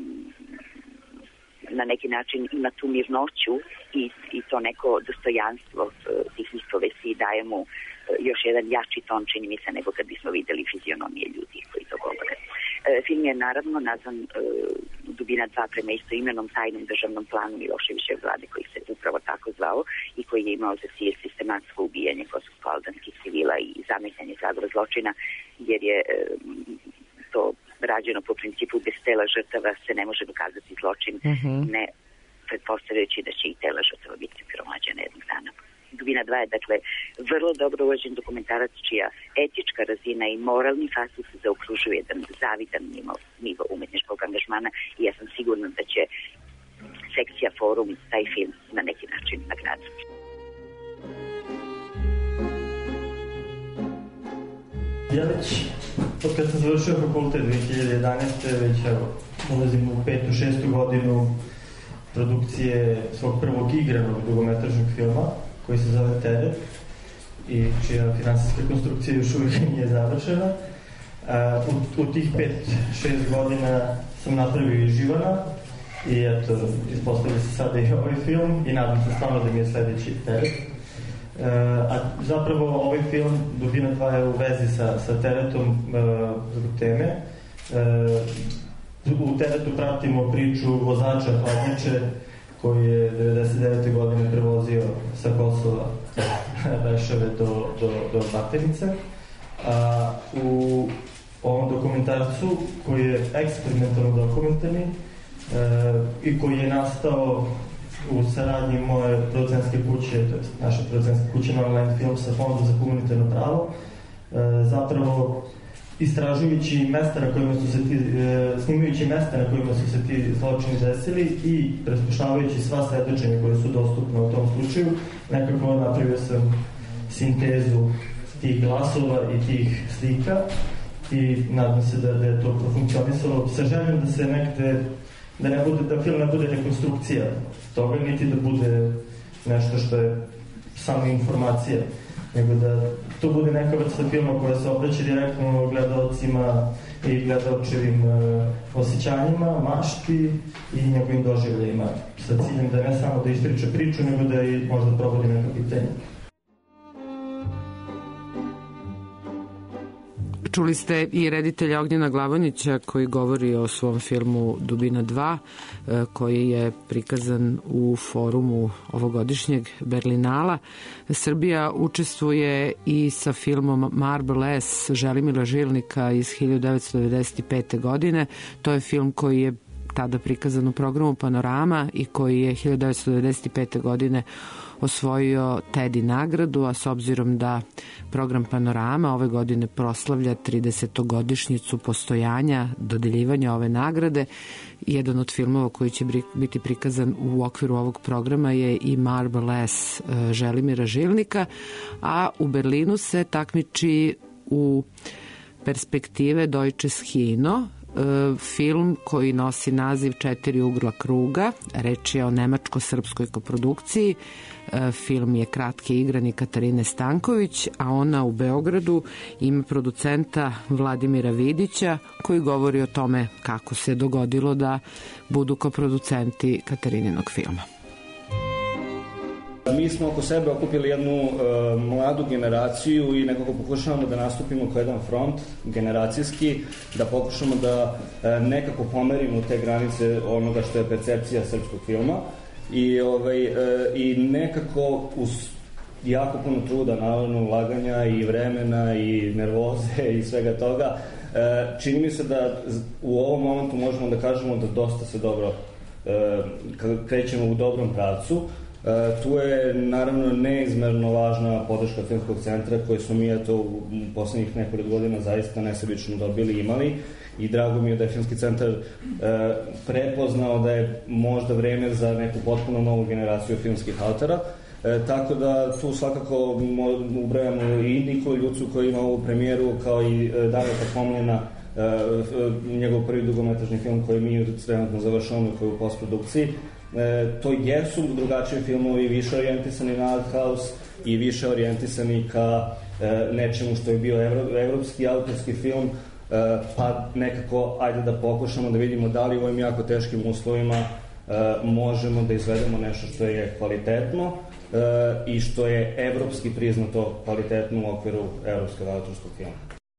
na neki način ima tu mirnoću i, i to neko dostojanstvo tih ispovesti i daje mu još jedan jači ton, čini mi se, nego kad bismo videli fizionomije ljudi koji to govore. Film je naravno nazvan Dubina dva prema istoimenom tajnom državnom planu Miloševićeve vlade koji se upravo tako zvao i koji je imao za cilj sistematsko ubijanje kosovo-albanskih civila i zametanje tragova zločina, jer je to rađeno po principu bez tela žrtava se ne može dokazati zločin, mm-hmm. ne pretpostavljajući da će i tela žrtava biti pronađena jednog dana. Dubina dva je, dakle, vrlo dobro urađen dokumentarac čija etička razina i moralni fasus zaokružuje jedan zavidan nivo, nivo umetničkog angažmana i ja sam sigurna da će sekcija Forum taj film na neki način nagraditi. Ja već, od kad sam završio fakultet dve hiljade jedanaeste. već evo, ulazim u petu, šestu godinu produkcije svog prvog igranog dugometražnog filma koji se zove Teret i čija finansijska konstrukcija još uvijek nije završena. U, u tih pet, šest godina sam napravio i Živana i eto, ispostavili se sada i ovaj film i nadam se stvarno da mi je sledeći Teret. A zapravo ovaj film Dubina dva je u vezi sa, sa Teretom zbog teme. U Teretu pratimo priču vozača hladnjače koji je devedeset devete godine prevozio sa Kosova Rešave do, do, do Batajnice. A u ovom dokumentarcu koji je eksperimentalno dokumentarni e, i koji je nastao u saradnji moje producentske kuće, to je naša producentska kuća Online Film sa Fondom za humanitarno pravo, e, zapravo istražujući mesta na kojima su se ti, e, snimajući mesta na kojima su se ti zločini desili i preslušavajući sva svedočenja koje su dostupne u tom slučaju, nekako napravio sam sintezu tih glasova i tih slika i nadam se da, da je to profunkcionisalo sa željom da se negde, da ne bude, da film ne bude rekonstrukcija toga, niti da bude nešto što je samo informacija, nego da to bude neka vrsta filma koja se obraća direktno gledalcima i gledalčevim uh, osjećanjima, mašti i njegovim doživljajima, sa ciljem da ne samo da ispriča priču, nego da i možda probudi neka pitanja. Čuli ste i reditelja Ognjena Glavonića koji govori o svom filmu Dubina dva, koji je prikazan u forumu ovogodišnjeg Berlinala. Srbija učestvuje i sa filmom Marble S Želimira Žilnika iz hiljadu devetsto devedeset pete. godine. To je film koji je tada prikazan u programu Panorama i koji je hiljadu devetsto devedeset pete. godine osvojio Teddy nagradu, a s obzirom da program Panorama ove godine proslavlja tridesetogodišnjicu postojanja dodeljivanja ove nagrade, jedan od filmova koji će biti prikazan u okviru ovog programa je i Marble S Želimira Žilnika, a u Berlinu se takmiči u perspektive Deutsches Kino, film koji nosi naziv Četiri ugla kruga. Reč je o nemačko-srpskoj koprodukciji. Film je kratki igrani Katarine Stanković, a ona u Beogradu ima producenta Vladimira Vidića koji govori o tome kako se dogodilo da budu koproducenti Katariниnog filma. Mi smo oko sebe okupili jednu uh, mladu generaciju i nekako pokušavamo da nastupimo kao jedan front generacijski, da pokušamo da uh, nekako pomerimo te granice onoga što je percepcija srpskog filma i, ovaj, uh, i nekako uz jako puno truda, naravno ulaganja i vremena i nervoze i svega toga, uh, čini mi se da u ovom momentu možemo da kažemo da dosta se dobro uh, krećemo u dobrom pravcu. Uh, tu je naravno neizmerno važna podrška Filmskog centra koje smo mi eto u poslednjih nekoliko godina zaista nesebično dobili i imali i drago mi je da je Filmski centar uh, prepoznao da je možda vreme za neku potpuno novu generaciju filmskih autora. Uh, tako da tu svakako ubrajamo i Nikolu Ljucu koji ima ovu premijeru kao i uh, Daveta Komljena, uh, uh, njegov prvi dugometražni film koji mi trenutno završavamo koji je u postprodukciji. E, to jesu drugačiji filmovi, više orijentisani na art house i više orijentisani ka e, nečemu što je bio evro, evropski autorski film, e, pa nekako ajde da pokušamo da vidimo da li u ovim jako teškim uslovima e, možemo da izvedemo nešto što je kvalitetno e, i što je evropski priznato kvalitetno u okviru evropskog autorskog filma.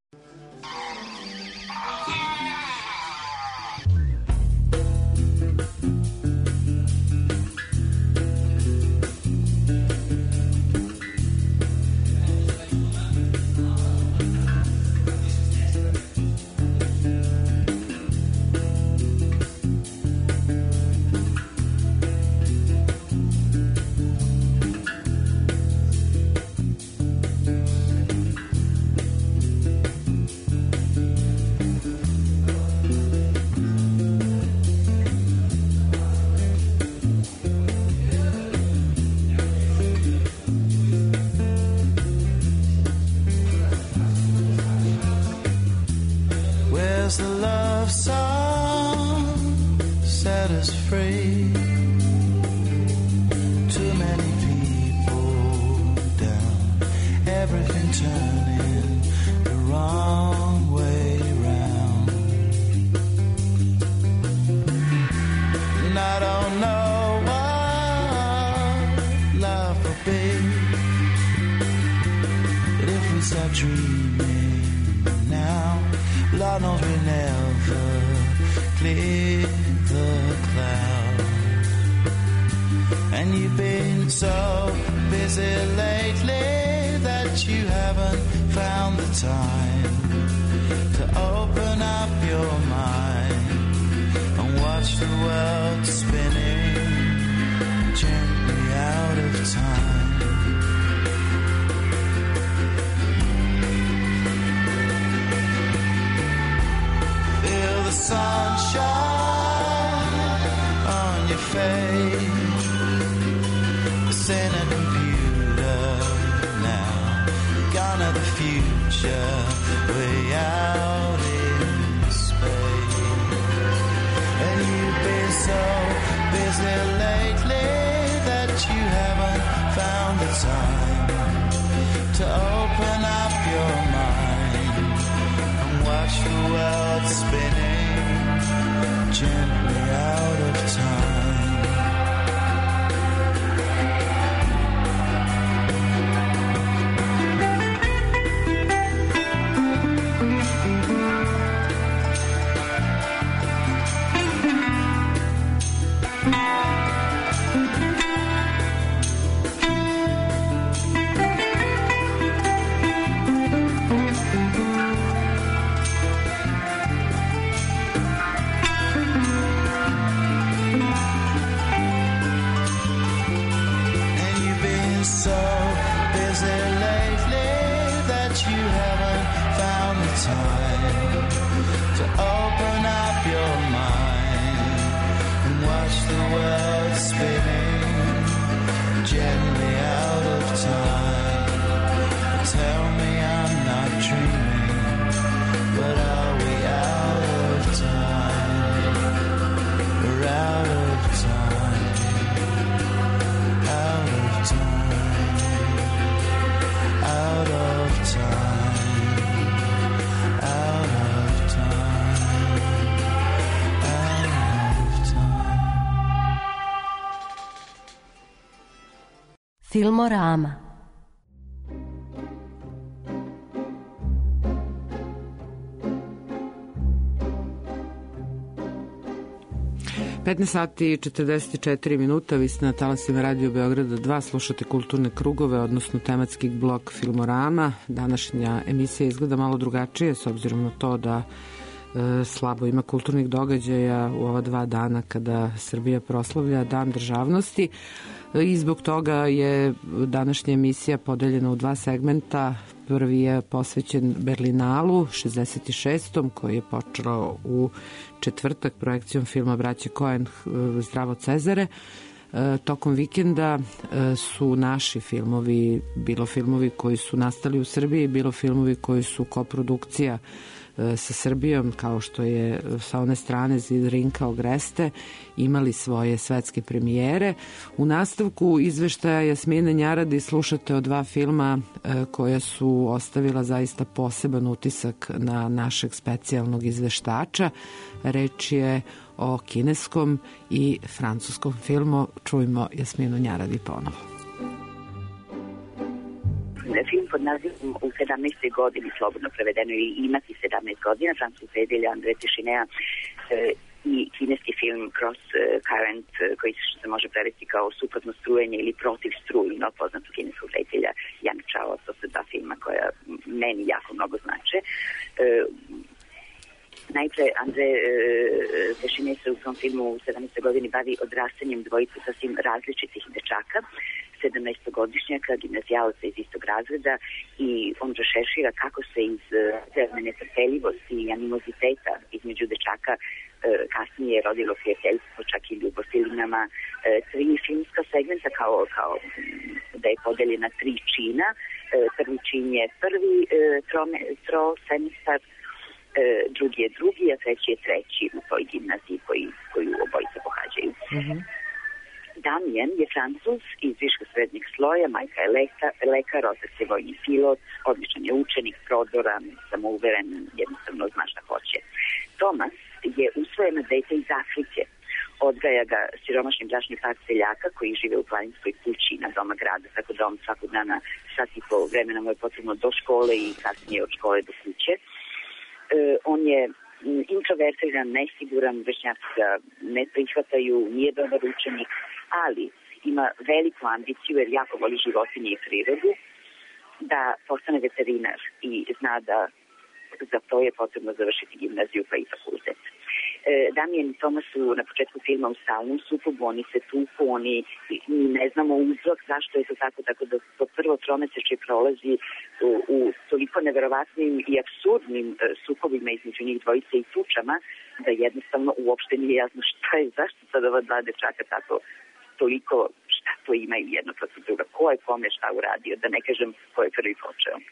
Filmorama. petnaest sati i četrdeset četiri minuta, vi ste na talasima Radio Beograda dva, slušate kulturne krugove, odnosno tematski blok Filmorama. Današnja emisija izgleda malo drugačije, s obzirom na to da e, slabo ima kulturnih događaja u ova dva dana kada Srbija proslavlja Dan državnosti. I zbog toga je današnja emisija podeljena u dva segmenta. Prvi je posvećen Berlinalu šezdeset šestom koji je počeo u četvrtak projekcijom filma Braće Coen Zdravo Cezare. tokom vikenda su naši filmovi, bilo filmovi koji su nastali u Srbiji, bilo filmovi koji su koprodukcija sa Srbijom, kao što je sa one strane Zid Rinka Ogreste, imali svoje svetske premijere. U nastavku izveštaja Jasmine Njaradi slušate o dva filma koja su ostavila zaista poseban utisak na našeg specijalnog izveštača. Reč je o kineskom i francuskom filmu. Čujmo Jasminu Njaradi ponovo. Film pod nazivom U sedamnaestoj godini, slobodno prevedeno i Imati sedamnaest godina, francuskog reditelja Andre Tešinea, i kineski film Cross Current, koji se može prevesti kao Suprotno strujenje ili Protiv strujno, poznatog kineskog reditelja Yang Chao. To su dva filma koja meni jako mnogo znače. Najpre, Andre Tešinea se u svom filmu U sedamnaestoj godini bavi odrastanjem dvojice sasvim različitih dečaka, sedamnaestogodišnjaka, gimnazijalaca iz istog razreda, i on rešeršira kako se iz zelene netrpeljivosti i animoziteta između dečaka kasnije rodilo prijateljstvo, čak i ljubav filinama. Tri filmska segmenta kao, kao da je podeljena tri čina. Prvi čin je prvi trosemestar, drugi je drugi, a treći je treći u toj gimnaziji koji, koju obojice pohađaju. Mm-hmm. Damien je Francuz iz višeg srednjeg sloja, majka je leka, lekar, otac je vojni pilot, odličan je učenik, prodoran, samouveren, jednostavno zna šta hoće. Thomas je usvojeno dete iz Afrike. Odgaja ga siromašni bračni par seljaka koji žive u planinskoj kući na doma grada, tako da on svakog dana sat i po vremena mu je potrebno do škole i kasnije od škole do kuće. E, on je introvertiran, nesiguran, vršnjaci ga ne prihvataju, nije dobar učenik, ali ima veliku ambiciju jer jako voli životinje i prirodu, da postane veterinar i zna da za to je potrebno završiti gimnaziju pa i fakultet. E, Damien i Thomas su na početku filma u stalnom sukobu, oni se tuku, oni mi ne znamo uzrok zašto je to tako, tako da to prvo tromesečje prolazi u, u toliko neverovatnim i apsurdnim e, sukobima između njih dvojice i tučama, da jednostavno uopšte nije jasno šta je, zašto sad ova dva dečaka tako toliko, šta to imaju jedno protiv druga, ko je kome šta uradio, da ne kažem ko je prvi počeo. E,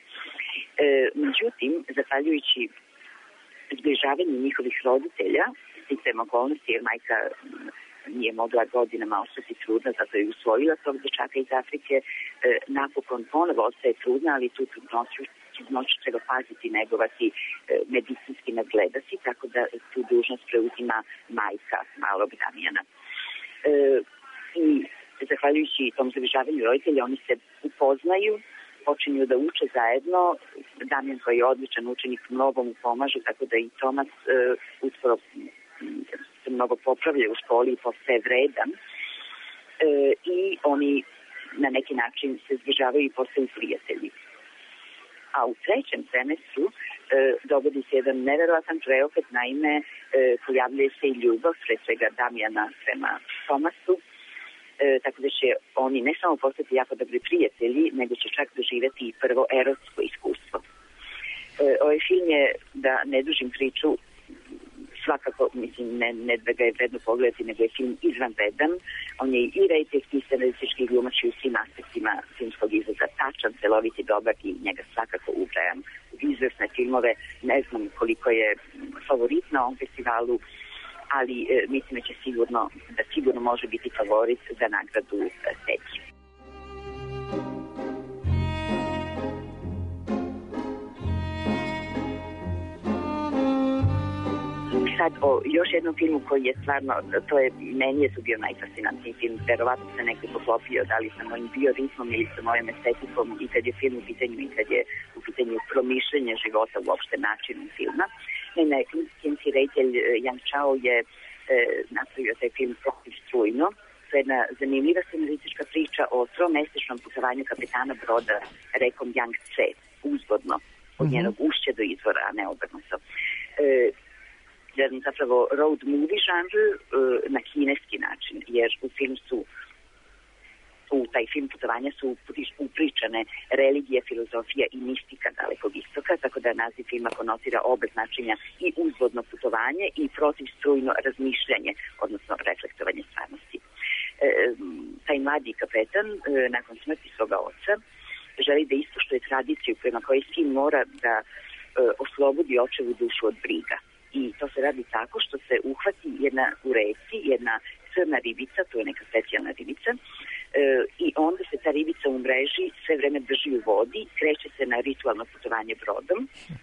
međutim, zahvaljujući zbližavanju njihovih roditelja, sticajem okolnosti, jer majka nije mogla godinama ostati trudna, zato je usvojila tog dečaka iz Afrike, e, napokon ponovo ostaje trudna, ali tu trudnoću moći će ga paziti, negovati, e, medicinski nadgledati, tako da tu dužnost preuzima majka malog Damijana. E, I zahvaljujući tom zbližavanju roditelja, oni se upoznaju, počinju da uče zajedno. Damjan, koji je odličan učenik, mnogo mu pomaže, tako da i Tomas e, uskoro se mnogo popravlja u školi i postaje vredan. E, I oni na neki način se zbližavaju i postaju prijatelji. A u trećem semestru e, dogodi se jedan neverovatan preokret, naime e, pojavljuje se i ljubav, pre svega Damjana prema Tomasu, e, tako da će oni ne samo postati jako dobri prijatelji, nego će čak doživjeti i prvo erotsko iskustvo. E, ovaj film je, da ne dužim priču, svakako, mislim, ne, ne da ga je vredno pogledati, nego je film izvanredan. On je i rediteljski i scenaristički glumač u svim aspektima filmskog izraza, tačan, celoviti, dobar i njega svakako ubrajam u izvrsne filmove. Ne znam koliko je favorit na ovom festivalu, ali e, mislim da će sigurno, da sigurno može biti favorit za nagradu Steći. Sad o još jednom filmu koji je stvarno, to je, meni je to bio najfascinantniji film, verovatno se nekako poklopio, da li sa mojim bioritmom ili sa mojom estetikom, i kad je film u pitanju i kad je u pitanju promišljenje života, uopšte načinom filma. Ne, kinski reditelj Yang Chao je e, napravio taj film Protiv strujno. To je jedna zanimljiva scenaristička priča o tromesečnom putovanju kapetana broda rekom Yangtze, uzvodno od njenog ušća do izvora, a ne obrnuto. E, jedan zapravo road movie žanr uh, na kineski način, jer u film su u taj film putovanja su upričane religija, filozofija i mistika Dalekog istoka, tako da naziv filma konotira oba značenja, i uzvodno putovanje i protivstrujno razmišljanje, odnosno reflektovanje stvarnosti. taj mladi kapetan nakon smrti svoga oca želi da ispoštuje tradiciju prema kojoj sin mora da oslobodi očevu dušu od briga. I to se radi tako što se uhvati jedna u reci, jedna crna ribica, to je neka specijalna ribica, i onda se ta ribica u mreži sve vreme drži u vodi, kreće se na ritualno putovanje brodom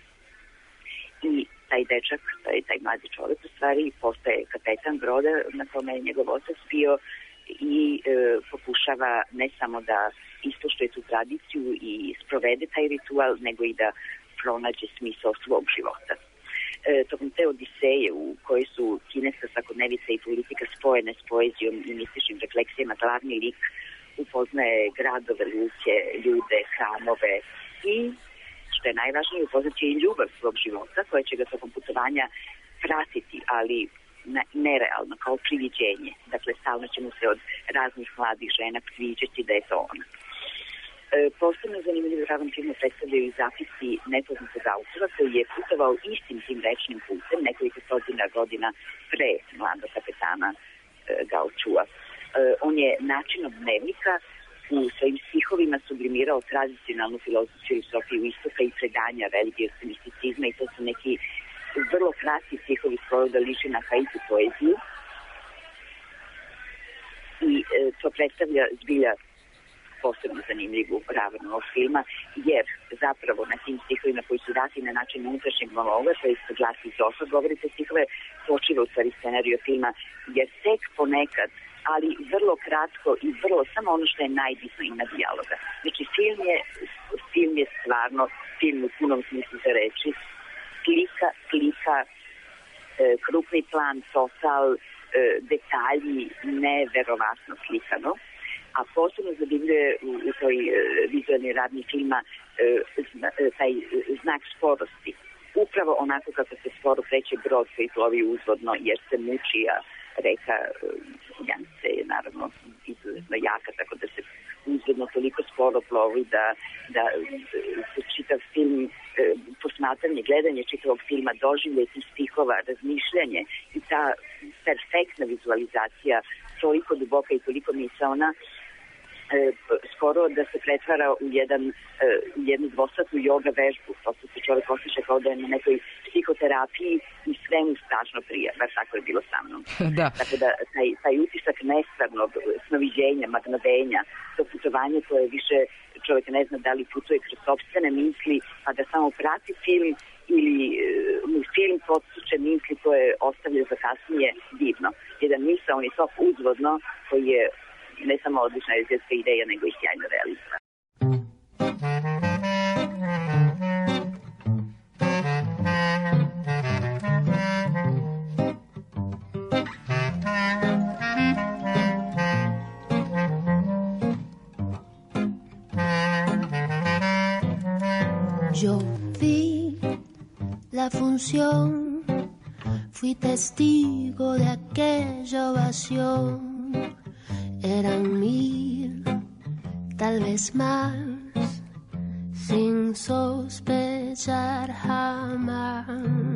i taj dečak, taj, taj mladi čovjek u stvari postaje kapetan broda na kome je njegov otac bio i e, pokušava ne samo da ispoštuje tu tradiciju i sprovede taj ritual, nego i da pronađe smisao svog života. E, tokom te odiseje u kojoj su kineska svakodnevica i politika spojene s poezijom i mističnim refleksijama, glavni lik upoznaje gradove, luke, ljude, hramove i, što je najvažnije, upoznaće i ljubav svog života koja će ga tokom putovanja pratiti, ali nerealno, kao priviđenje. Dakle, stalno će mu se od raznih mladih žena priviđati da je to ona. E, posebno zanimljiv ravan film predstavljaju i zapisi nepoznatog autora koji je putovao istim tim rečnim putem nekoliko stotina godina pre mladog kapetana e, Gao Chua. E, on je načinom dnevnika u svojim stihovima sublimirao tradicionalnu filozofiju istoka i predanja religijskog misticizma i to su neki vrlo kratki stihovi skoro da liči na haiku poeziju i e, to predstavlja zbilja posebno zanimljivu ravnu ovog filma, jer zapravo na tim stihovima koji su dati na način unutrašnjeg monologa, to je glasi Zofa, govori te stihove, počiva u stvari scenariju filma, jer tek ponekad, ali vrlo kratko i vrlo samo ono što je najbitno ima dijaloga. Znači, film je, film je stvarno film u punom smislu za reči, klika, klika, e, krupni plan, total, e, detalji, neverovatno slikano. A posebno zadivljuje u, u toj e, vizualnoj radnji filma e, zna, e, taj e, znak sporosti. Upravo onako kako se sporo kreće brod koji plovi uzvodno jer se muči, a reka e, Jance je naravno izuzetno jaka, tako da se uzvodno toliko sporo plovi da, da se čitav film, e, posmatranje, gledanje čitavog filma, doživlje tih stihova, razmišljanje i ta perfektna vizualizacija toliko duboka i toliko misaona e, skoro da se pretvara u jedan, e, jednu dvosatnu joga vežbu. Prosto se čovjek osjeća kao da je na nekoj psihoterapiji i sve mu strašno prija. Bar tako je bilo sa mnom. Da. Tako da taj, taj utisak nestvarnog snoviđenja, magnovenja, to putovanje koje više čovjek ne zna da li putuje kroz sopstvene misli, pa da samo prati film ili mu uh, film podstiče misli koje ostavlja za kasnije divno. Jedan misaoni tok uzvodno koji je ne samo odlična režijska ideja, nego i sjajno realizma. Yo vi la función, fui testigo de aquella ovación. Eran mil, tal vez más, sin sospechar jamás.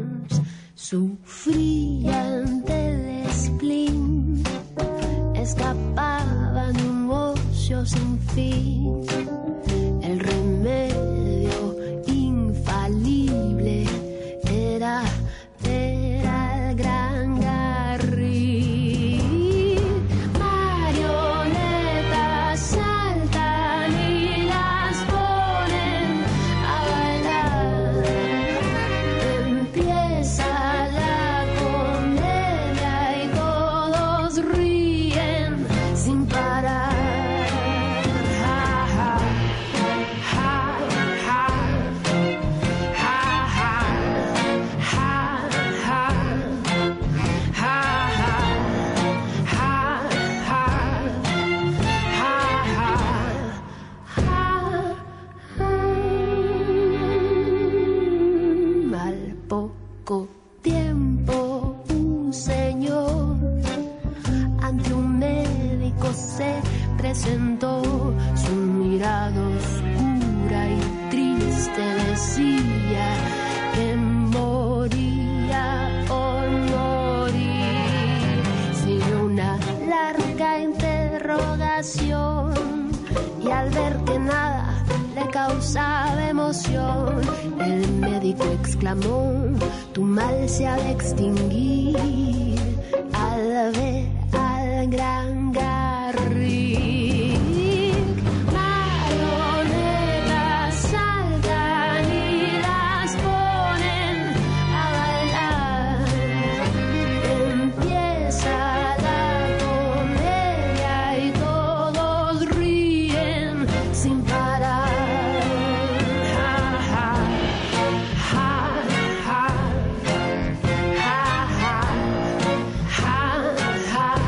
Sufrían del spleen, escapaban de un ocio sin fin. El remedio infalible era ver al gran Garry. Marionetas saltan y las ponen a bailar. Empieza la comedia y todos ríen sin parar. Presentó su mirada oscura y triste, decía que moría por morir sin una larga intervención. emoción. El médico exclamó, tu mal se ha de extinguir al ver al gran Garrick. Marionetas saltan y las ponen a bailar. Empieza la comedia y todos ríen sin parar. Ja, ja, ja, ja, ja, ja, ja, ja.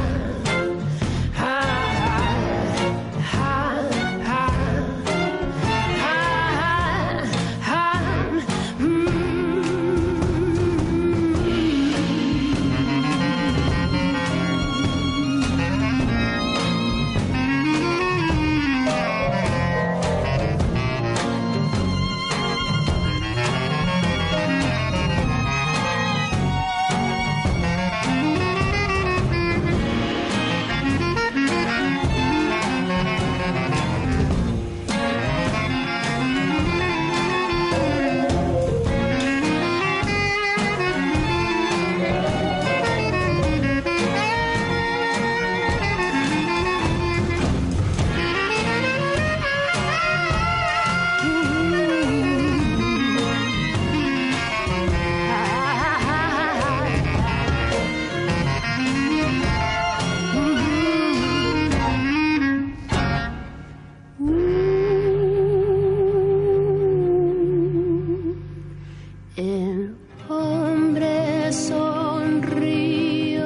El hombre sonrió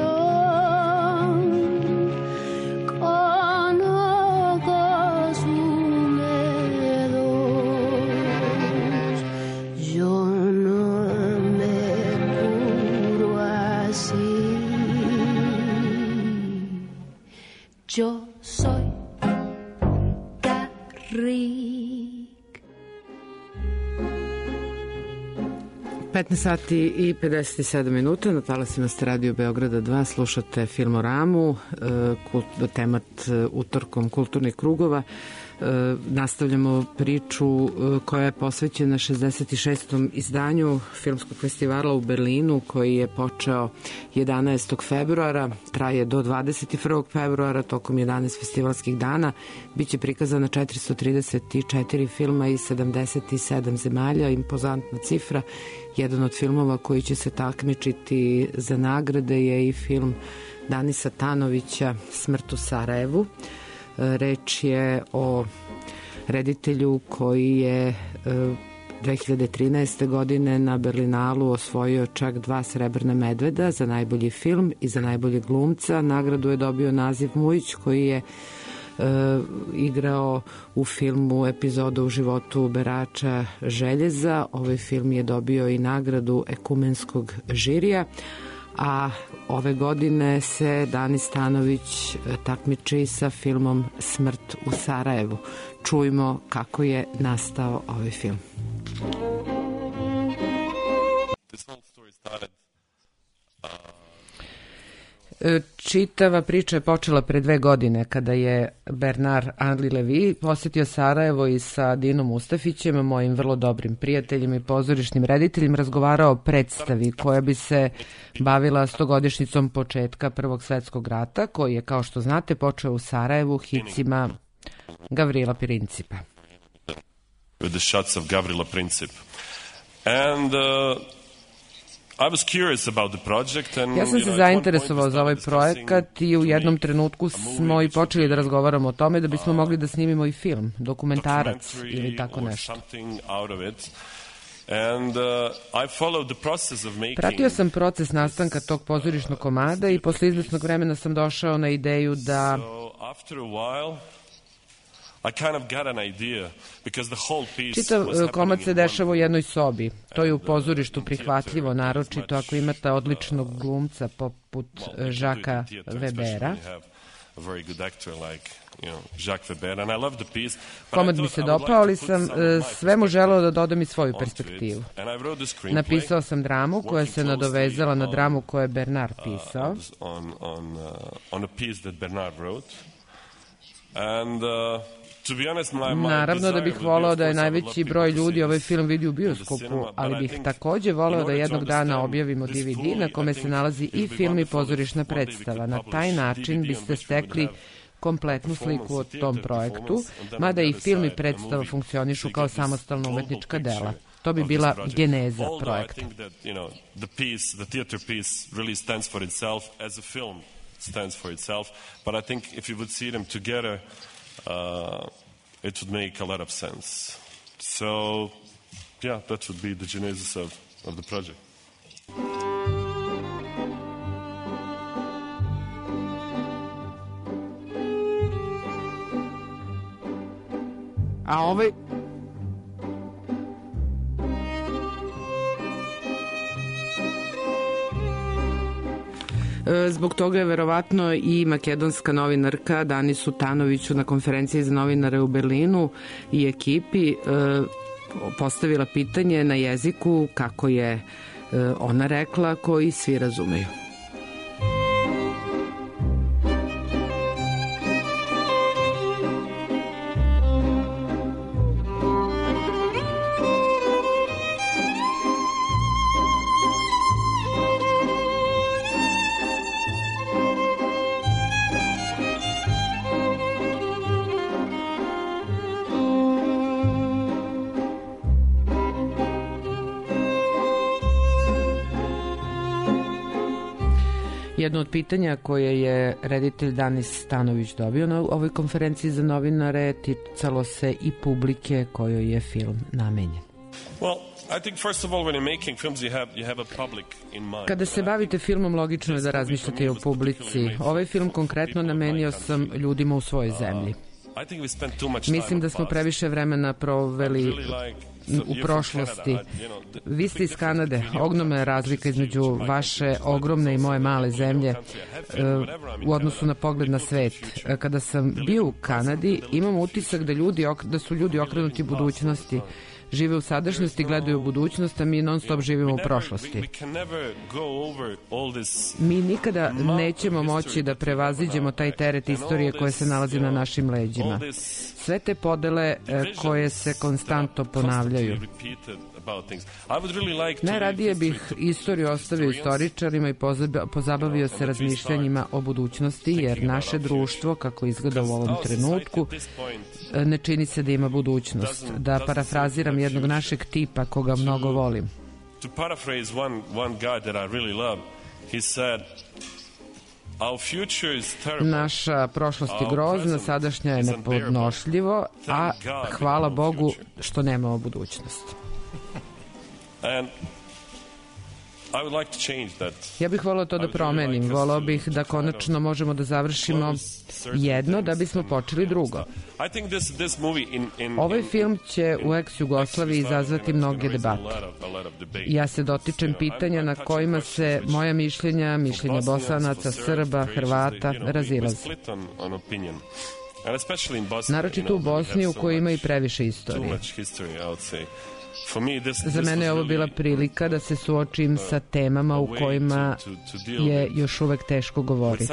con ojos húmedos. Yo no me curo así. Yo soy Garrick. petnaest sati i pedeset sedam minuta, na talasima ste Radio Beograda dva, slušate Filmoramu, temat utorkom kulturnih krugova. Nastavljamo priču koja je posvećena šezdeset šestom izdanju Filmskog festivala u Berlinu, koji je počeo jedanaestog februara, traje do dvadeset prvog februara, tokom jedanaest festivalskih dana. Biće prikazana četiristo trideset četiri filma iz sedamdeset sedam zemalja, impozantna cifra. Jedan od filmova koji će se takmičiti za nagrade je i film Danisa Tanovića Smrt u Sarajevu. Reč je o reditelju koji je dve hiljade trinaeste. godine na Berlinalu osvojio čak dva srebrna medveda za najbolji film i za najboljeg glumca. Nagradu je dobio Naziv Mujić, koji je Uh, igrao u filmu Epizoda u životu berača željeza. Ovaj film je dobio i nagradu ekumenskog žirija, a ove godine se Danis Tanović takmiči sa filmom Smrt u Sarajevu. Čujmo kako je nastao ovaj film. This whole story started, uh... Čitava priča je počela pre dve godine kada je Bernard Henri Lévy posetio Sarajevo i sa Dinom Mustafićem, mojim vrlo dobrim prijateljem i pozorišnim rediteljem, razgovarao o predstavi koja bi se bavila stogodišnjicom početka Prvog svetskog rata, koji je, kao što znate, počeo u Sarajevu hicima Gavrila Principa. With the shots of Gavrila Princip. And uh... I was curious about the project and, ja sam se zainteresovao za ovaj projekat i u jednom trenutku smo i počeli da razgovaramo o tome da bismo mogli da snimimo i film, dokumentarac ili tako nešto. Pratio sam proces nastanka tog pozorišnog komada i posle izvesnog vremena sam došao na ideju da čitav komad se dešava u jednoj sobi. To je u pozorištu prihvatljivo, naročito ako imate odličnog glumca poput Žaka Webera. Komad mi se dopao, ali sam sve mu želeo da dodam i svoju perspektivu. Napisao sam dramu koja se nadovezala na dramu koju je Bernard pisao. And uh, to be honest, my, my Naravno da bih voleo da je najveći broj ljudi ovaj film vidi u bioskopu, ali bih takođe voleo da jednog dana objavimo D V D na kome se nalazi i film i pozorišna predstava. Na taj način biste stekli kompletnu sliku o tom projektu, mada i film i predstava funkcionišu kao samostalna umetnička dela. To bi bila geneza projekta. Stands for itself, but I think if you would see them together, uh, it would make a lot of sense. So, yeah, that would be the genesis of, of the project. A ovaj... Zbog toga je verovatno i makedonska novinarka Danisu Tanoviću na konferenciji za novinare u Berlinu i ekipi postavila pitanje na jeziku kako je ona rekla, koji svi razumeju. Jedno od pitanja koje je reditelj Danis Stanović dobio na ovoj konferenciji za novinare ticalo se i publike kojoj je film namenjen. Kada se bavite filmom, logično je da razmišljate i o publici. Ovaj film konkretno namenio sam ljudima u svojoj zemlji. Mislim da smo previše vremena proveli u prošlosti. Vi ste iz Kanade, ogromna je razlika između vaše ogromne i moje male zemlje u odnosu na pogled na svet. Kada sam bio u Kanadi, imam utisak da, ljudi, da su ljudi okrenuti budućnosti, žive u sadašnjosti, gledaju u budućnost, a mi non stop živimo u prošlosti. Mi nikada nećemo moći da prevaziđemo taj teret istorije koje se nalazi na našim leđima. Sve te podele koje se konstantno ponavljaju. Najradije bih istoriju ostavio istoričarima i pozabavio se razmišljanjima o budućnosti, jer naše društvo, kako izgleda u ovom trenutku, ne čini se da ima budućnost. Da parafraziram jednog našeg tipa koga mnogo volim. To paraphrase one, one guy that I really love, he said, naša prošlost je grozna, sadašnja je nepodnošljivo, a hvala Bogu što nemamo budućnost. Ja bih volao to da promenim. Volao bih da konačno možemo da završimo jedno da bismo počeli drugo. Ovaj film će u ex-Jugoslaviji izazvati mnoge debate. Ja se dotičem pitanja na kojima se moja mišljenja, mišljenja Bosanaca, Srba, Hrvata razilaze. Naročito u Bosni u kojoj ima i previše istorije. Za mene je ovo bila prilika da se suočim sa temama u kojima je još uvek teško govoriti.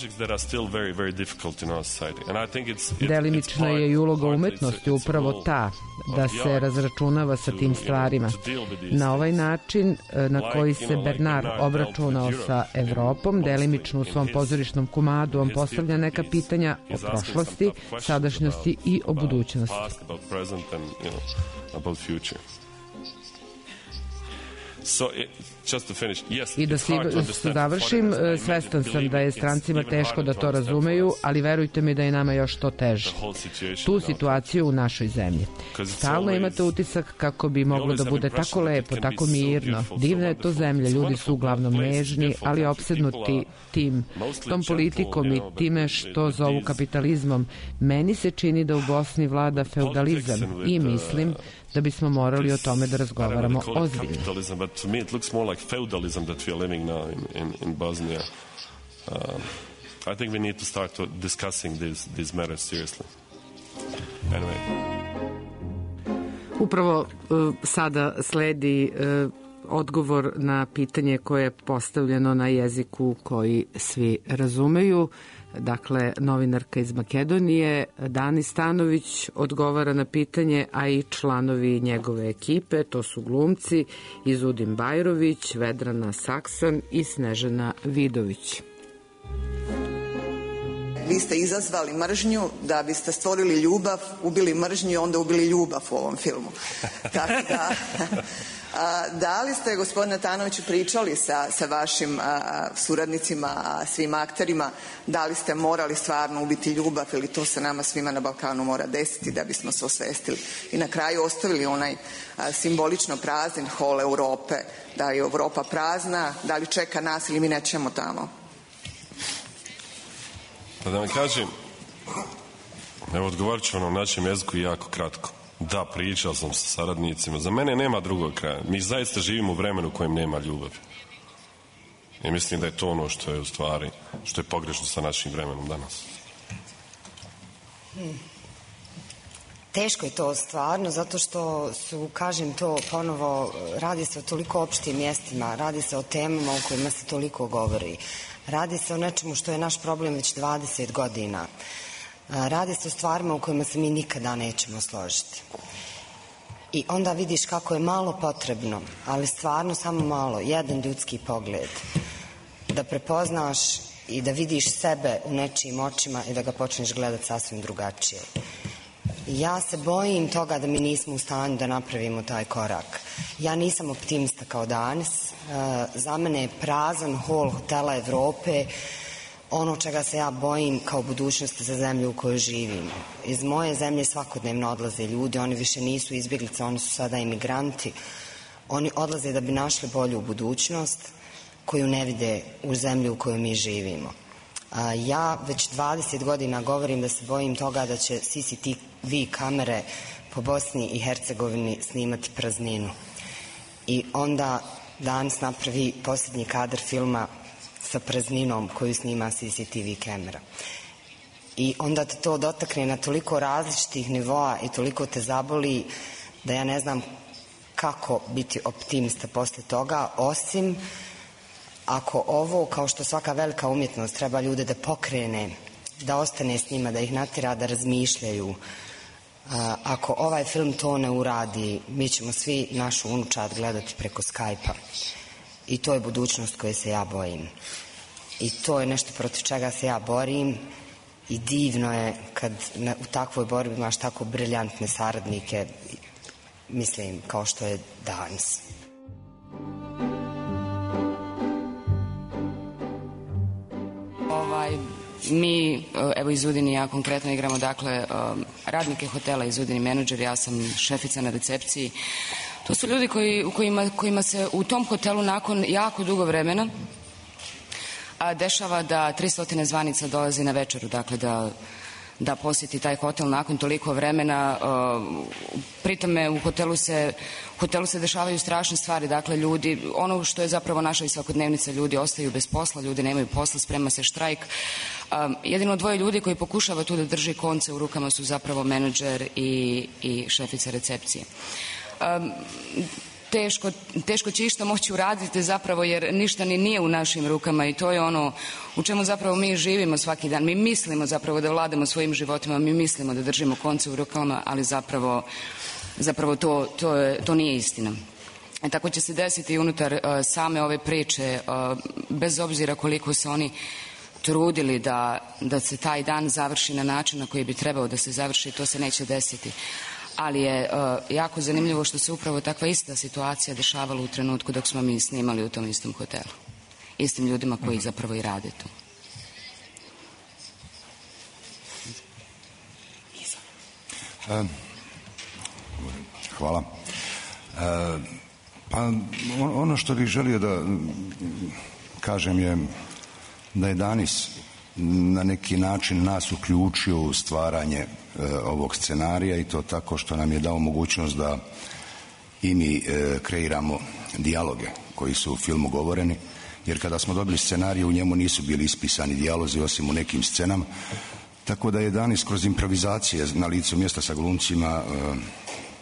Delimična je i uloga umetnosti upravo ta, da se razračunava sa tim stvarima. Na ovaj način na koji se Bernard obračunao sa Evropom, delimično u svom pozorišnom komadu, on postavlja neka pitanja o prošlosti, sadašnjosti i o budućnosti. I da se završim, svestan sam da je strancima teško da to razumeju, ali verujte mi da je nama još to teže. Tu situaciju u našoj zemlji. Stalno imate utisak kako bi moglo da bude tako lepo, tako mirno. Divna je to zemlja, ljudi su uglavnom nežni, ali opsednuti tim, tom politikom i time što zovu kapitalizmom. Meni se čini da u Bosni vlada feudalizam i mislim da bismo morali o tome da razgovaramo ozbiljno. Feudalism that we are living now in, in, in Bosnia. Um, I think we need to start to discussing these, these matters seriously. Anyway. Upravo uh, sada sledi uh, odgovor na pitanje koje je postavljeno na jeziku koji svi razumeju. dakle novinarka iz Makedonije. Dani Stanović odgovara na pitanje, a i članovi njegove ekipe, to su glumci Izudin Bajrović, Vedrana Saksan i Snežana Vidović. Vi ste izazvali mržnju da biste stvorili ljubav, ubili mržnju i onda ubili ljubav u ovom filmu. Tako da, a, da li ste, gospodine Tanoviću, pričali sa, sa vašim a, suradnicima, a, svim akterima, da li ste morali stvarno ubiti ljubav ili to se nama svima na Balkanu mora desiti da bismo se osvestili? I na kraju ostavili onaj a, simbolično prazan hol Europe, da je Europa prazna, da li čeka nas ili mi nećemo tamo? Pa da vam kažem, evo odgovorit ću na našem jeziku jako kratko. Da, pričao sam sa saradnicima. Za mene nema drugog kraja. Mi zaista živimo u vremenu u kojem nema ljubavi. I mislim da je to ono što je u stvari, što je pogrešno sa našim vremenom danas. Hmm. Teško je to stvarno, zato što su, kažem to ponovo, radi se o toliko opštim mjestima, radi se o temama o kojima se toliko govori. Radi se o nečemu što je naš problem već dvadeset godina. Radi se o stvarima u kojima se mi nikada nećemo složiti. I onda vidiš kako je malo potrebno, ali stvarno samo malo, jedan ljudski pogled, da prepoznaš i da vidiš sebe u nečijim očima i da ga počneš gledati sasvim drugačije. Ja se bojim toga da mi nismo u stanju da napravimo taj korak. Ja nisam optimista kao danas. Za mene je prazan hol hotela Evrope ono čega se ja bojim kao budućnost za zemlju u kojoj živim. Iz moje zemlje svakodnevno odlaze ljudi, oni više nisu izbjeglice, oni su sada imigranti. Oni odlaze da bi našli bolju budućnost koju ne vide u zemlji u kojoj mi živimo. A ja već dvadeset godina govorim da se bojim toga da će C C T V kamere po Bosni i Hercegovini snimati prazninu. I onda danas napravi posljednji kadar filma sa prazninom koju snima C C T V kamera. I onda te to dotakne na toliko različitih nivoa i toliko te zaboli da ja ne znam kako biti optimista posle toga, osim ako ovo, kao što svaka velika umjetnost, treba ljude da pokrene, da ostane s njima, da ih natjera da razmišljaju. Ako ovaj film to ne uradi, mi ćemo svi našu unučad gledati preko Skype-a. I to je budućnost koje se ja bojim. I to je nešto protiv čega se ja borim i divno je kad u takvoj borbi imaš tako briljantne saradnike, mislim, kao što je danas. Ovaj, mi, evo Izudin i ja konkretno igramo, dakle, radnike hotela Izudin i menadžer, ja sam šefica na recepciji. To su ljudi koji, kojima, kojima se u tom hotelu nakon jako dugo vremena a, dešava da tristo zvanica dolazi na večeru, dakle da, da posjeti taj hotel nakon toliko vremena. Pritome u hotelu se, u hotelu se dešavaju strašne stvari, dakle ljudi, ono što je zapravo naša i svakodnevnica, ljudi ostaju bez posla, ljudi nemaju posla, sprema se štrajk. Jedino dvoje ljudi koji pokušava tu da drži konce u rukama su zapravo menadžer i, i šefica recepcije. Um, teško, teško će išta moći uraditi zapravo jer ništa ni nije u našim rukama i to je ono u čemu zapravo mi živimo svaki dan. Mi mislimo zapravo da vladamo svojim životima, mi mislimo da držimo konce u rukama, ali zapravo, zapravo to, to, je, to nije istina. E, tako će se desiti i unutar uh, same ove priče, uh, bez obzira koliko se oni trudili da, da se taj dan završi na način na koji bi trebao da se završi, to se neće desiti. Ali je uh, jako zanimljivo što se upravo takva ista situacija dešavala u trenutku dok smo mi snimali u tom istom hotelu. Istim ljudima koji zapravo i rade tu. Uh, hvala. Uh, pa ono što bih želio da kažem je da je Danis na neki način nas uključio u stvaranje e, ovog scenarija i to tako što nam je dao mogućnost da i mi e, kreiramo dijaloge koji su u filmu govoreni, jer kada smo dobili scenarij u njemu nisu bili ispisani dijalozi osim u nekim scenama, tako da je Danis kroz improvizacije na licu mjesta sa glumcima e,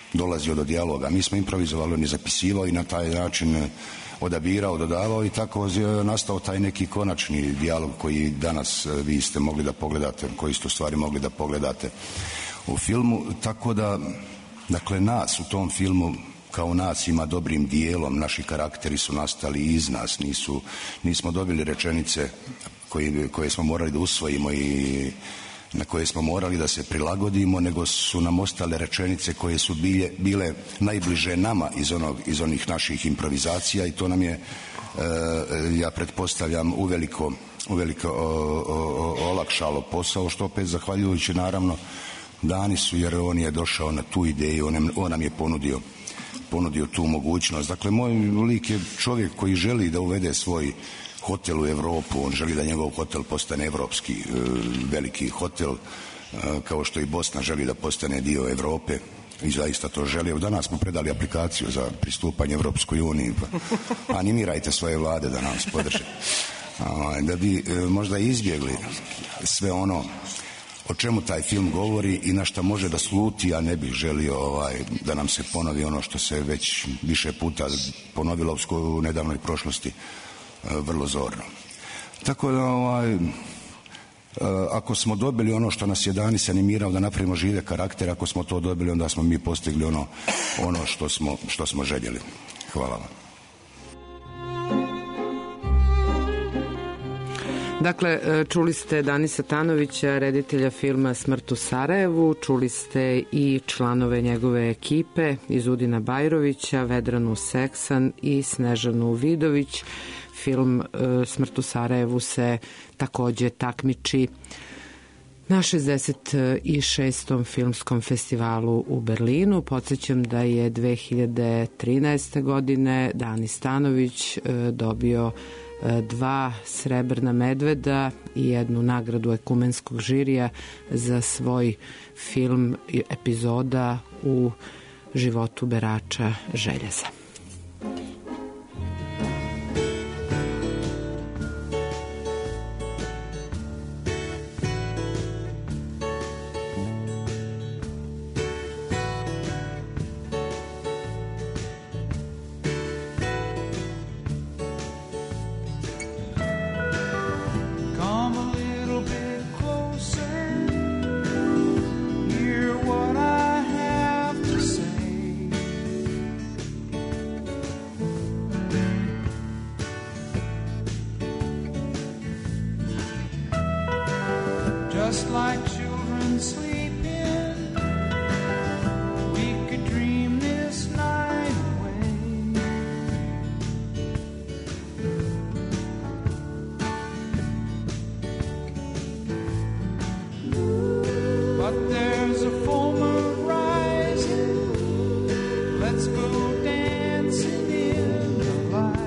dolazio do dijaloga. Mi smo improvizovali, on je zapisivao i na taj način odabirao, dodavao i tako je nastao taj neki konačni dijalog koji danas vi ste mogli da pogledate, koji ste u stvari mogli da pogledate u filmu. Tako da, dakle, nas u tom filmu kao nas ima dobrim dijelom, naši karakteri su nastali iz nas, nisu, nismo dobili rečenice koje, koje smo morali da usvojimo i na koje smo morali da se prilagodimo, nego su nam ostale rečenice koje su bile, bile najbliže nama iz, onog, iz onih naših improvizacija i to nam je, e, ja pretpostavljam, uveliko, uveliko o, o, o, olakšalo posao, što opet zahvaljujući naravno Danisu, jer on je došao na tu ideju, on, on nam je ponudio, ponudio tu mogućnost. Dakle, moj lik je čovjek koji želi da uvede svoj hotel u Evropu, on želi da njegov hotel postane evropski e, veliki hotel, e, kao što i Bosna želi da postane dio Evrope i zaista to želi. Danas smo predali aplikaciju za pristupanje Evropskoj uniji, pa animirajte svoje vlade da nas podrže. A, da bi e, možda izbjegli sve ono o čemu taj film govori i na šta može da sluti, a ne bih želio ovaj, da nam se ponovi ono što se već više puta ponovilo u nedavnoj prošlosti vrlo zorno. Tako da ovaj, ako smo dobili ono što nas je Danis animirao da napravimo žive karaktere, ako smo to dobili, onda smo mi postigli ono, ono što smo, što smo željeli. Hvala vam. Dakle, čuli ste Danisa Tanovića, reditelja filma Smrt u Sarajevu, čuli ste i članove njegove ekipe, Izudina Bajrovića, Vedranu Seksan i Snežanu Vidović. Film Smrt u Sarajevu se takođe takmiči na šezdeset šestom filmskom festivalu u Berlinu. Podsjećam da je dve hiljade trinaeste. godine Danis Tanović dobio dva srebrna medveda i jednu nagradu ekumenskog žirija za svoj film Epizoda u životu berača željeza. Just like children sleeping, we could dream this night away. But there's a full moon rising, let's go dancing in the light.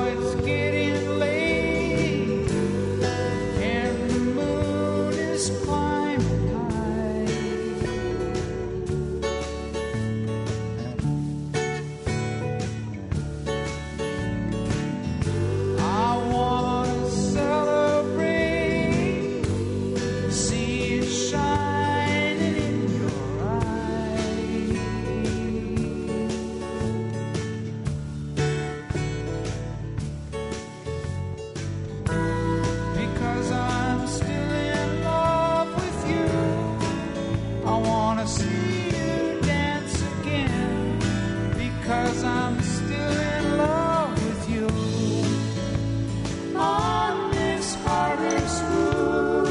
This because I'm still in love with you. On this hardest road.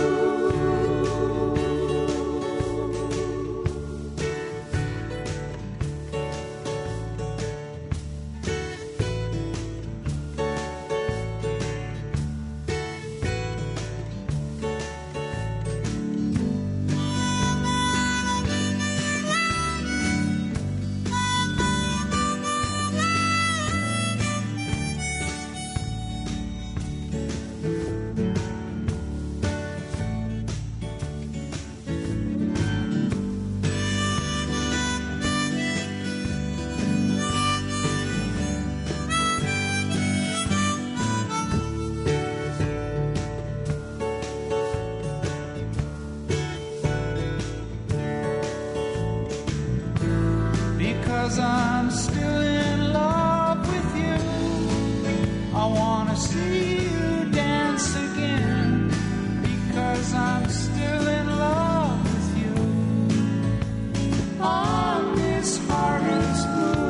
Because I'm still in love with you. I wanna see you dance again. Because I'm still in love with you. On this hardest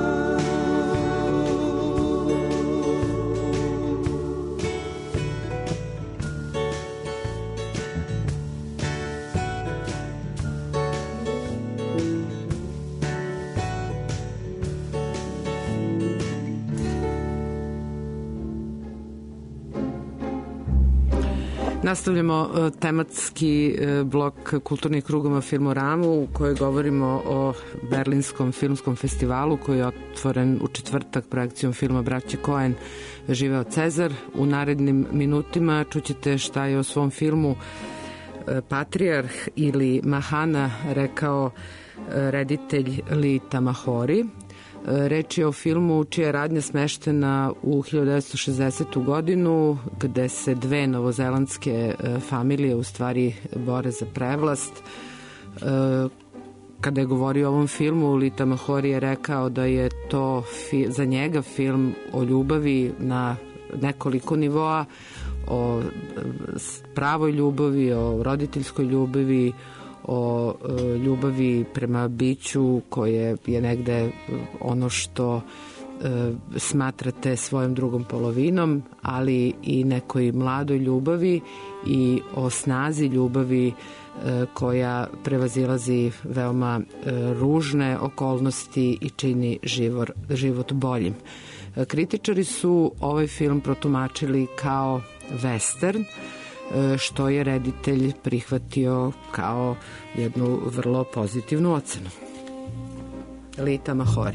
Nastavljamo uh, tematski uh, blok kulturnih krugova Filmoramu u kojoj govorimo o Berlinskom filmskom festivalu koji je otvoren u četvrtak projekcijom filma Braće Coen Živeo Cezar. U narednim minutima čućete šta je o svom filmu uh, Patrijarh ili Mahana rekao uh, reditelj Lee Tamahori. Reč je o filmu čija je radnja smeštena u hiljadu devetsto šezdesetu godinu, gde se dve novozelandske familije u stvari bore za prevlast. Kada je govorio o ovom filmu, Lee Tamahori je rekao da je to za njega film o ljubavi na nekoliko nivoa, o pravoj ljubavi, o roditeljskoj ljubavi, o e, ljubavi prema biću koje je negde ono što e, smatrate svojom drugom polovinom, ali i nekoj mladoj ljubavi i o snazi ljubavi e, koja prevazilazi veoma e, ružne okolnosti i čini život, život boljim. E, kritičari su ovaj film protumačili kao western, što je reditelj prihvatio kao jednu vrlo pozitivnu ocenu. Lee Tamahori.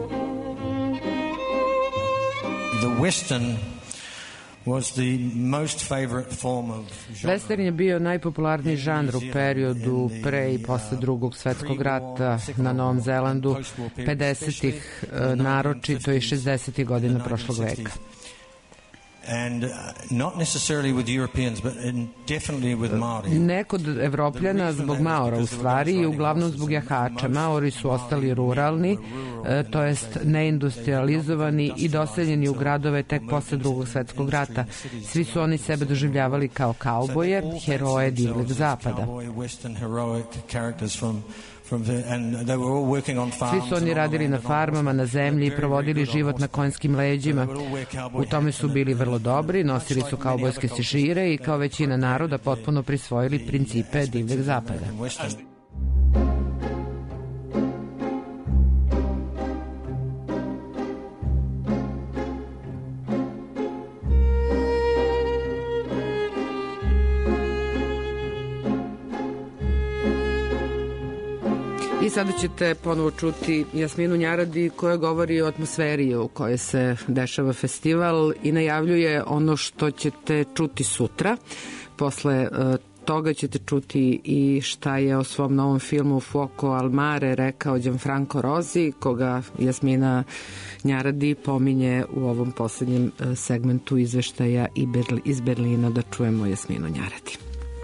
The western was the most favorite form of genre. Western je bio najpopularniji žanr u periodu pre i posle drugog svetskog rata na Novom Zelandu, pedesetih, naročito i šezdesetih godina prošlog veka. And uh, not necessarily with Europeans, but definitely with Maori. Ne kod Evropljana zbog Maora u stvari i uglavnom zbog jahača. Maori su ostali ruralni, e, to jest neindustrializovani i doseljeni u gradove tek posle drugog svetskog rata. Svi su oni sebe doživljavali kao kauboje, heroje divljeg zapada. Svi su oni radili na farmama, na zemlji i provodili život na konjskim leđima. U tome su bili vrlo dobri, nosili su kaubojske šešire i kao većina naroda potpuno prisvojili principe divljeg zapada. I sada ćete ponovo čuti Jasminu Njaradi koja govori o atmosferi u kojoj se dešava festival i najavljuje ono što ćete čuti sutra. Posle toga ćete čuti i šta je o svom novom filmu Fuoco al mare rekao Gianfranco Rosi, koga Jasmina Njaradi pominje u ovom poslednjem segmentu izveštaja iz Berlina. Da čujemo Jasminu Njaradi.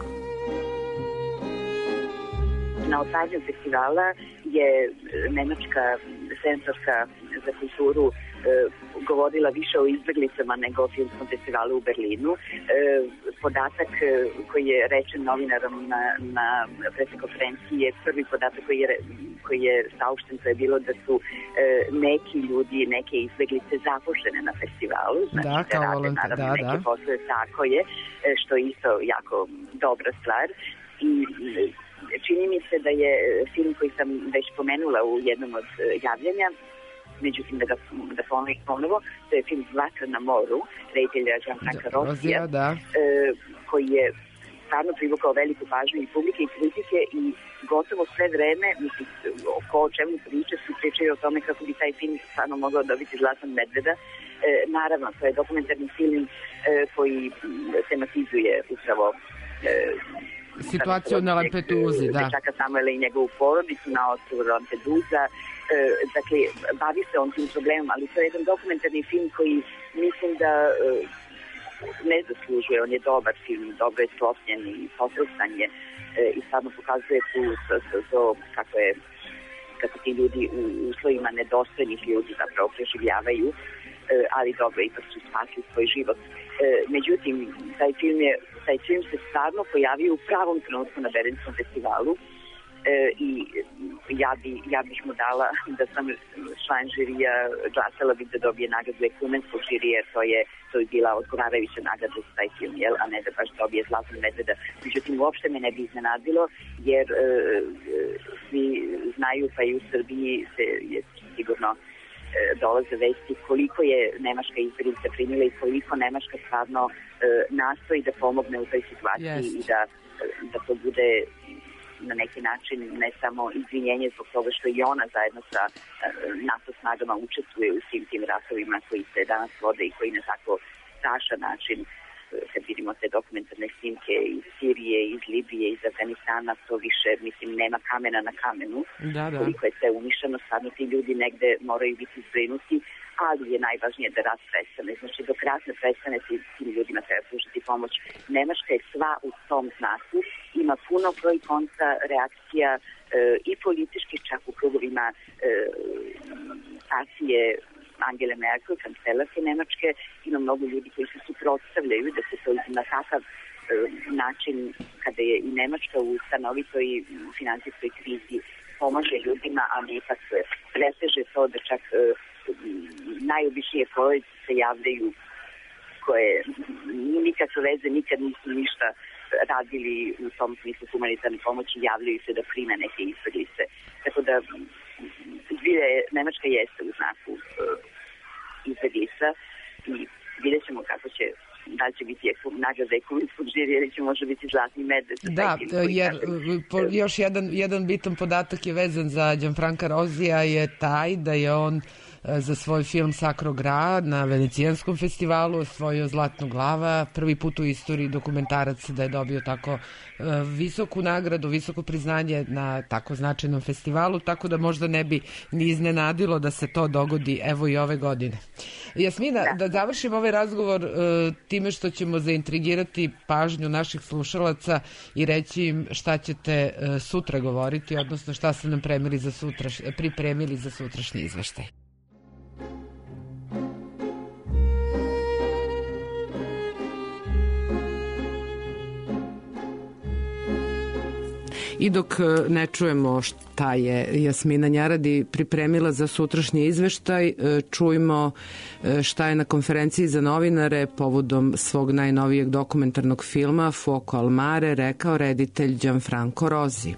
Na otvaranju festivala je nemačka sensorka za kulturu e, govorila više o izbeglicama nego o filmskom festivalu u Berlinu. E, podatak koji je rečen novinarom na, na preskonferenciji je prvi podatak koji je koji je saopšten, to je bilo da su e, neki ljudi, neke izbeglice zaposlene na festivalu, znači da, da rade naravno da, neke da. poslove, tako je, e, što je isto jako dobra stvar. I e, čini mi se da je film koji sam već pomenula u jednom od e, javljanja, međutim da ga da ponovim ponovo, to je film Vatra na moru, reditelja Gianfranca Rossija, da. e, koji je stvarno privukao veliku pažnju i publike i kritike i gotovo sve vreme, mislim, oko o čemu priče, su pričaju o tome kako bi taj film stvarno mogao dobiti Zlatnog medveda. E, naravno, to je dokumentarni film e, koji tematizuje upravo e, situaciju na Lampeduzi, da. Dečaka Samuela i njegovu porodicu na ostrvu Lampedusa. E, dakle, bavi se on tim problemom, ali to je jedan dokumentarni film koji mislim da e, ne zaslužuje, on je dobar film, dobro je sklopljen i potresan je e, i stvarno pokazuje tu to kako je kako ti ljudi u uslovima nedostojnih ljudi zapravo preživljavaju, e, ali dobro, ipak su spasli svoj život. E, međutim, taj film, je, taj film se stvarno pojavio u pravom trenutku na Berlinskom festivalu. E, i ja, bi, ja bih mu dala da sam član žirija, glasala bih da dobije nagradu ekumenskog žirija, jer to je, to je bila odgovarajuća nagrada za taj film, jel? A ne da baš dobije Zlatnog medveda. Međutim, uopšte me ne bi iznenadilo, jer e, svi znaju, pa i u Srbiji se je sigurno e, dolaze vesti koliko je nemačka izbjeglica primila i koliko Nemačka stvarno e, nastoji da pomogne u toj situaciji yes. i da, da to bude na neki način ne samo izvinjenje zbog toga što i ona zajedno sa uh, NATO snagama učestvuje u svim tim ratovima koji se danas vode i koji na tako strašan način, uh, kad vidimo te dokumentarne snimke iz Sirije, iz Libije, iz Afganistana, to više, mislim, nema kamena na kamenu, da, da. koliko je sve uništeno, stvarno ti ljudi negde moraju biti zbrinuti, ali je najvažnije da rat prestane. Znači, dok rat ne prestane, tim ljudima treba pružiti pomoć. Nemačka je sva u tom znaku, ima puno pro i kontra reakcija e, i politički, čak u krugovima e, partije Angele Merkel, kancelarke Nemačke, ima mnogo ljudi koji se suprotstavljaju da se to na takav e, način, kada je i Nemačka u stanovitoj finansijskoj krizi pomaže ljudima, ali ipak preseže to da čak e, najobičnije porodice se javljaju koje nikakve veze, nikad nisu ništa radili u tom smislu humanitarne pomoći, javljaju se da prime neke izbjeglice. Tako da zbilja je, Nemačka jeste u znaku uh, izbjeglica i vidjet ćemo kako će, da li će biti nagrada ekumenskog žirija ili će možda biti Zlatni medved. Da, jer po, još jedan, jedan bitan podatak je vezan za Gianfranca Rossija je taj da je on za svoj film Sacro Gra na Venecijanskom festivalu osvojio Zlatnu glava, prvi put u istoriji dokumentarac da je dobio tako visoku nagradu, visoko priznanje na tako značajnom festivalu, tako da možda ne bi ni iznenadilo da se to dogodi evo i ove godine. Jasmina, da, da završim ovaj razgovor time što ćemo zaintrigirati pažnju naših slušalaca i reći im šta ćete sutra govoriti, odnosno šta ste nam premili za sutra, pripremili za sutrašnji izveštaj. I dok ne čujemo šta je Jasmina Njaradi pripremila za sutrašnji izveštaj, čujmo šta je na konferenciji za novinare povodom svog najnovijeg dokumentarnog filma Fuoco al mare rekao reditelj Gianfranco Rosi.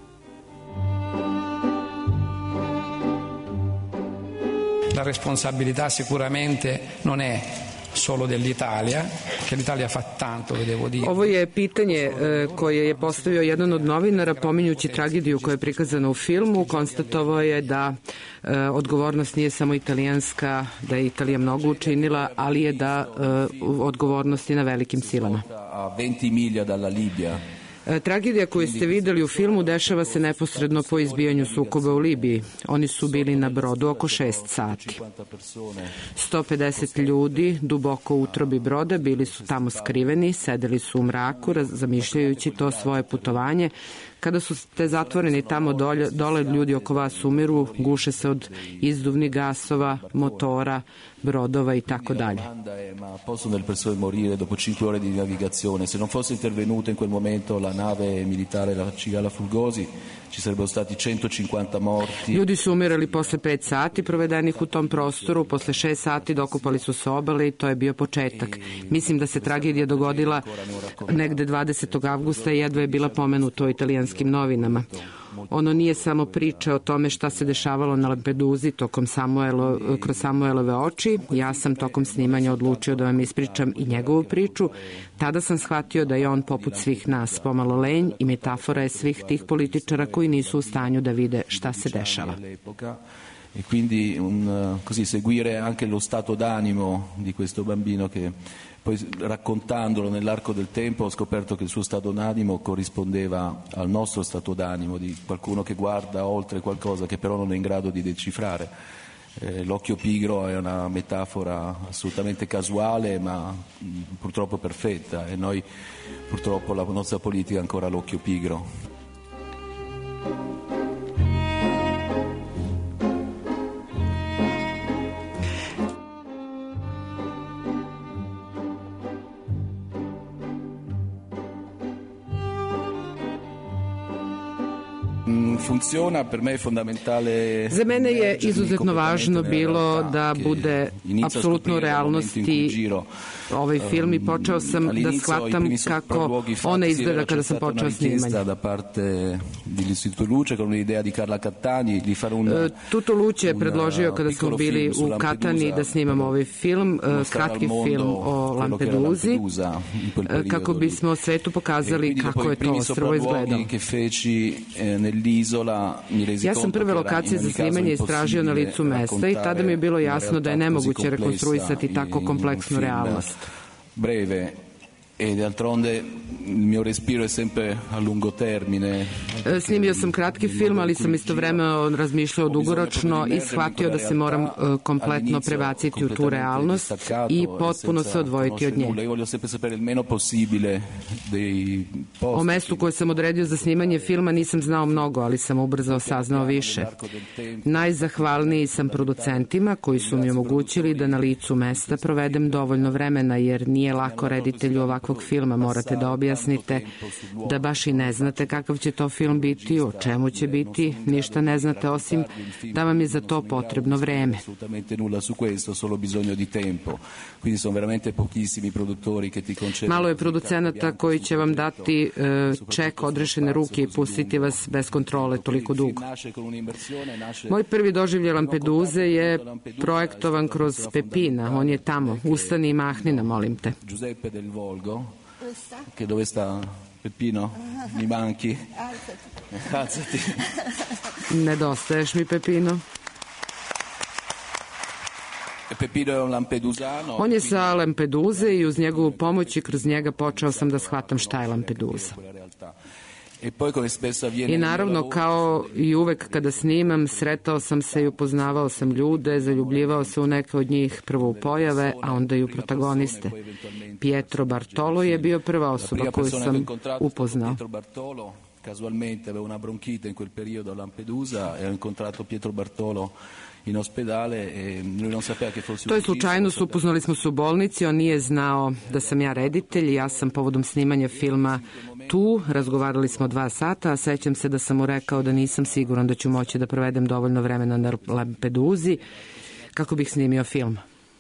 La responsabilità sicuramente non è solo dell'Italia, che l'Italia fa tanto, devo dire. Ovo je pitanje koje je postavio jedan od novinara pominjući tragediju koja je prikazana u filmu. Konstatovao je da odgovornost nije samo italijanska, da je Italija mnogo učinila, ali je da odgovornost je na velikim silama. A venti miglia dalla Libia. Tragedija koju ste videli u filmu dešava se neposredno po izbijanju sukoba u Libiji. Oni su bili na brodu oko šest sati. sto pedeset ljudi duboko u utrobi broda bili su tamo skriveni, sedeli su u mraku, zamišljajući to svoje putovanje. Kada su te zatvoreni tamo dole, dole ljudi oko vas umiru, guše se od izduvnih gasova, motora, brodova i tako dalje. Ma possono le persone morire dopo cinque ore di navigazione? Se non fosse intervenuta in quel momento la nave militare, la Cigala Fulgosi, ci sarebbero stati centocinquanta morti. Ljudi su umirali posle pet sati provedenih u tom prostoru, posle šest sati dokopali su se obale i to je bio početak. Mislim da se tragedija dogodila negde dvadesetog avgusta i jedva je bila pomenuta u italijanskim novinama. Ono nije samo priča o tome šta se dešavalo na Lampeduzi tokom Samuelo, kroz Samuelove oči. Ja sam tokom snimanja odlučio da vam ispričam i njegovu priču. Tada sam shvatio da je on poput svih nas pomalo lenj i metafora je svih tih političara koji nisu u stanju da vide šta se dešava. E quindi un, così, seguire anche lo stato d'animo di questo bambino che poi raccontandolo nell'arco del tempo ho scoperto che il suo stato d'animo corrispondeva al nostro stato d'animo, di qualcuno che guarda oltre qualcosa che però non è in grado di decifrare. Eh, l'occhio pigro è una metafora assolutamente casuale ma mh, purtroppo perfetta e noi purtroppo la nostra politica ha ancora l'occhio pigro. Funziona, per me è fondamentale. Za mene je izuzetno važno bilo da bude apsolutno u realnosti ovaj film i počeo sam da shvatam kako ona izgleda kada sam počeo snimanje. Da parte dell'Istituto Luce con un'idea di Carla Cattani di fare un Tuto Luce je predložio kada smo bili u Katani da snimamo ovaj film, kratki film o Lampeduzi, kako bismo svetu pokazali kako je to ostrvo izgledalo. Ja sam prve lokacije za snimanje istražio na licu mesta i tada mi je bilo jasno da je nemoguće rekonstruisati tako kompleksnu realnost. Breve e d'altronde il mio respiro è sempre a lungo termine. Snimio sam kratki film, ali sam istovremeno razmišljao dugoročno i shvatio da se moram kompletno prebaciti u tu realnost i potpuno se odvojiti od nje. O mestu koje sam odredio za snimanje filma nisam znao mnogo, ali sam ubrzo saznao više. Najzahvalniji sam producentima koji su mi omogućili da na licu mesta provedem dovoljno vremena, jer nije lako reditelju ovakvog filma, morate da objasnite da baš i ne znate kakav će to film biti, o čemu će biti, ništa ne znate osim da vam je za to potrebno vreme. Malo je producenata koji će vam dati ček odrešene ruke i pustiti vas bez kontrole toliko dugo. Moj prvi doživljaj Lampeduze je projektovan kroz Pepina, on je tamo, ustani i mahni na, molim te. Giuseppe Del Volgo, che dove sta Peppino? Mi manchi? Alzati. Nedostaješ mi, Pepino. Pepino je un Lampedusano. On je sa Lampeduze i uz njegovu pomoć i kroz njega počeo sam da shvatam šta je Lampedusa. I naravno, kao i uvek kada snimam, sretao sam se i upoznavao sam ljude, zaljubljivao se u neke od njih, prvo u pojave, a onda i u protagoniste. Pietro Bartolo je bio prva osoba koju sam upoznao. Casualmente avevo una bronchite in quel periodo a Lampedusa e ho incontrato Pietro Bartolo in ospedale e lui non sapeva che fossi. To je slučajnost, upoznali smo se u bolnici, on nije znao da sam ja reditelj i ja sam povodom snimanja filma tu, razgovarali smo dva sata, a sećam se da sam mu rekao da nisam siguran da ću moći da provedem dovoljno vremena na Lampeduzi kako bih snimio film.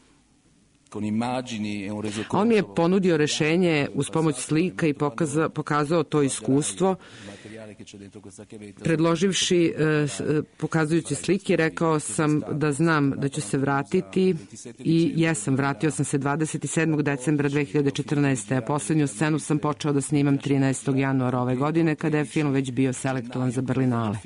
On mi je ponudio rešenje uz pomoć slika i pokaza, pokazao to iskustvo. Predloživši, pokazujući slike, rekao sam da znam da ću se vratiti i jesam, vratio sam se dvadeset sedmog decembra dve hiljade četrnaeste. a poslednju scenu sam počeo da snimam trinaestog januara ove godine, kada je film već bio selektovan za Berlinale.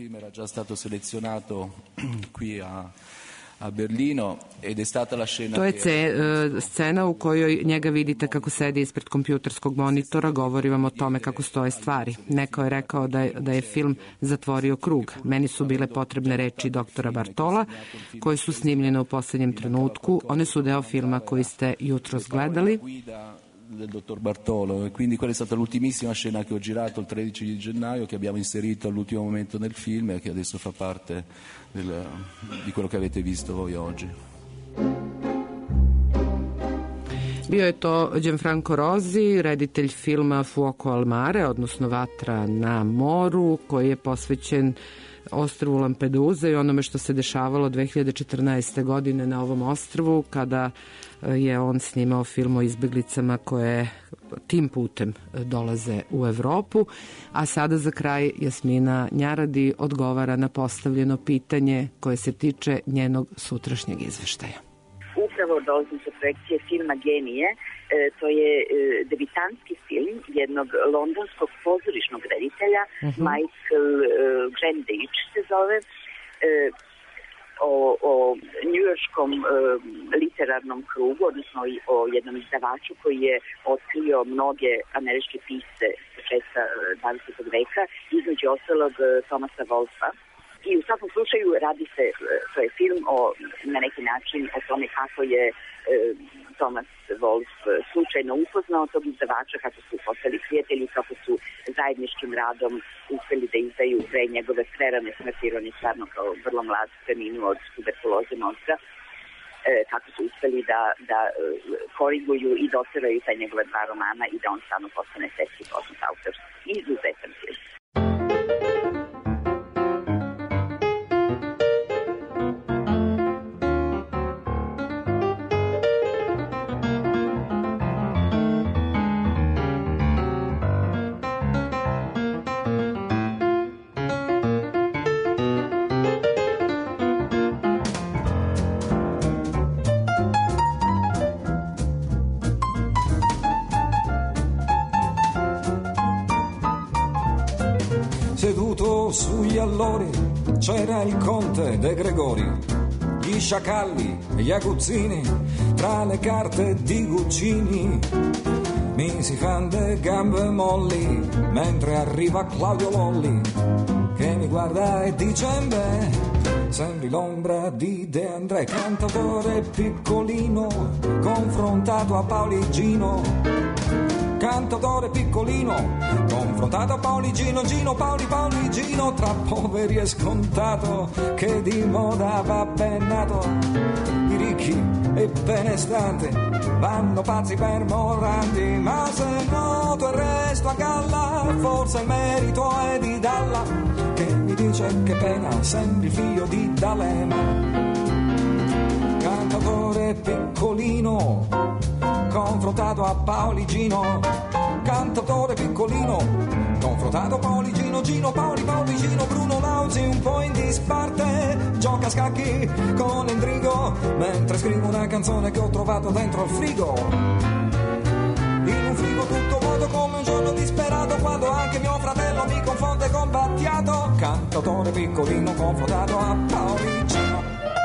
A Berlino ed è stata la scena. To je ce, uh, scena u kojoj njega vidite kako sedi ispred kompjuterskog monitora, govori vam o tome kako stoje stvari. Neko je rekao da je, da je film zatvorio krug. Meni su bile potrebne reči doktora Bartola, koje su snimljene u poslednjem trenutku. One su deo filma koji ste jutros gledali. Del dottor Bartolo, e quindi quella è stata l'ultimissima scena che ho girato il tredici di gennaio, che abbiamo inserito all'ultimo momento nel film e che adesso fa parte del, di quello che avete visto voi oggi. Bio je to Gianfranco Rosi, reditelj filma Fuoco al mare, odnosno Vatra na moru, koji je posvećen ostrvu Lampedusa i onome što se dešavalo dve hiljade četrnaeste. godine na ovom ostrvu, kada je on snimao film o izbeglicama koje tim putem dolaze u Evropu. A sada za kraj Jasmina Njaradi odgovara na postavljeno pitanje koje se tiče njenog sutrašnjeg izveštaja. Upravo dolazim sa projekcije filma Genije. E, to je e, debitanski film jednog londonskog pozorišnog reditelja, uh-huh. Michael e, Grandage se zove, e, o, o njujorškom e, literarnom krugu, odnosno o jednom izdavaču koji je otkrio mnoge američke pisce početka dvadesetog veka, između ostalog Thomasa Wolfa. I u svakom slučaju radi se, to je film o, na neki način o tome kako je e, Thomas Wolf slučajno upoznao tog izdavača, kako su postali prijatelji, kako su zajedničkim radom uspeli da izdaju pre njegove prerane smrti, jer on je stvarno kao vrlo mlad preminuo od tuberkuloze mozga, e, kako su uspeli da, da e, koriguju i doteraju taj njegove dva romana i da on stvarno postane svetski poznat autor. Izuzetan film. Seduto sugli allori c'era il conte De Gregori, gli sciacalli e gli aguzzini tra le carte di Guccini. Mi si fan de gambe molli mentre arriva Claudio Lolli che mi guarda e dice beh, sembri l'ombra di De André, cantautore piccolino confrontato a Pauligino. Cantautore piccolino confrontato a Pauligino, Gino, Paoli, Pauligino, tra poveri è scontato che di moda va ben nato. I ricchi e benestanti vanno pazzi per Morandi, ma se noto il resto a galla, forse il merito è di Dalla, che mi dice che pena, sembri figlio di D'Alema. Cantautore piccolino confrontato a Pauligino, cantautore piccolino confrontato a Pauligino, Gino, Paoli, Pauligino, Bruno Lauzi un po' in disparte, gioca a scacchi con Endrigo mentre scrivo una canzone che ho trovato dentro al frigo. In un frigo tutto vuoto come un giorno disperato, quando anche mio fratello mi confonde con Battiato. Cantautore piccolino confrontato a Pauligino.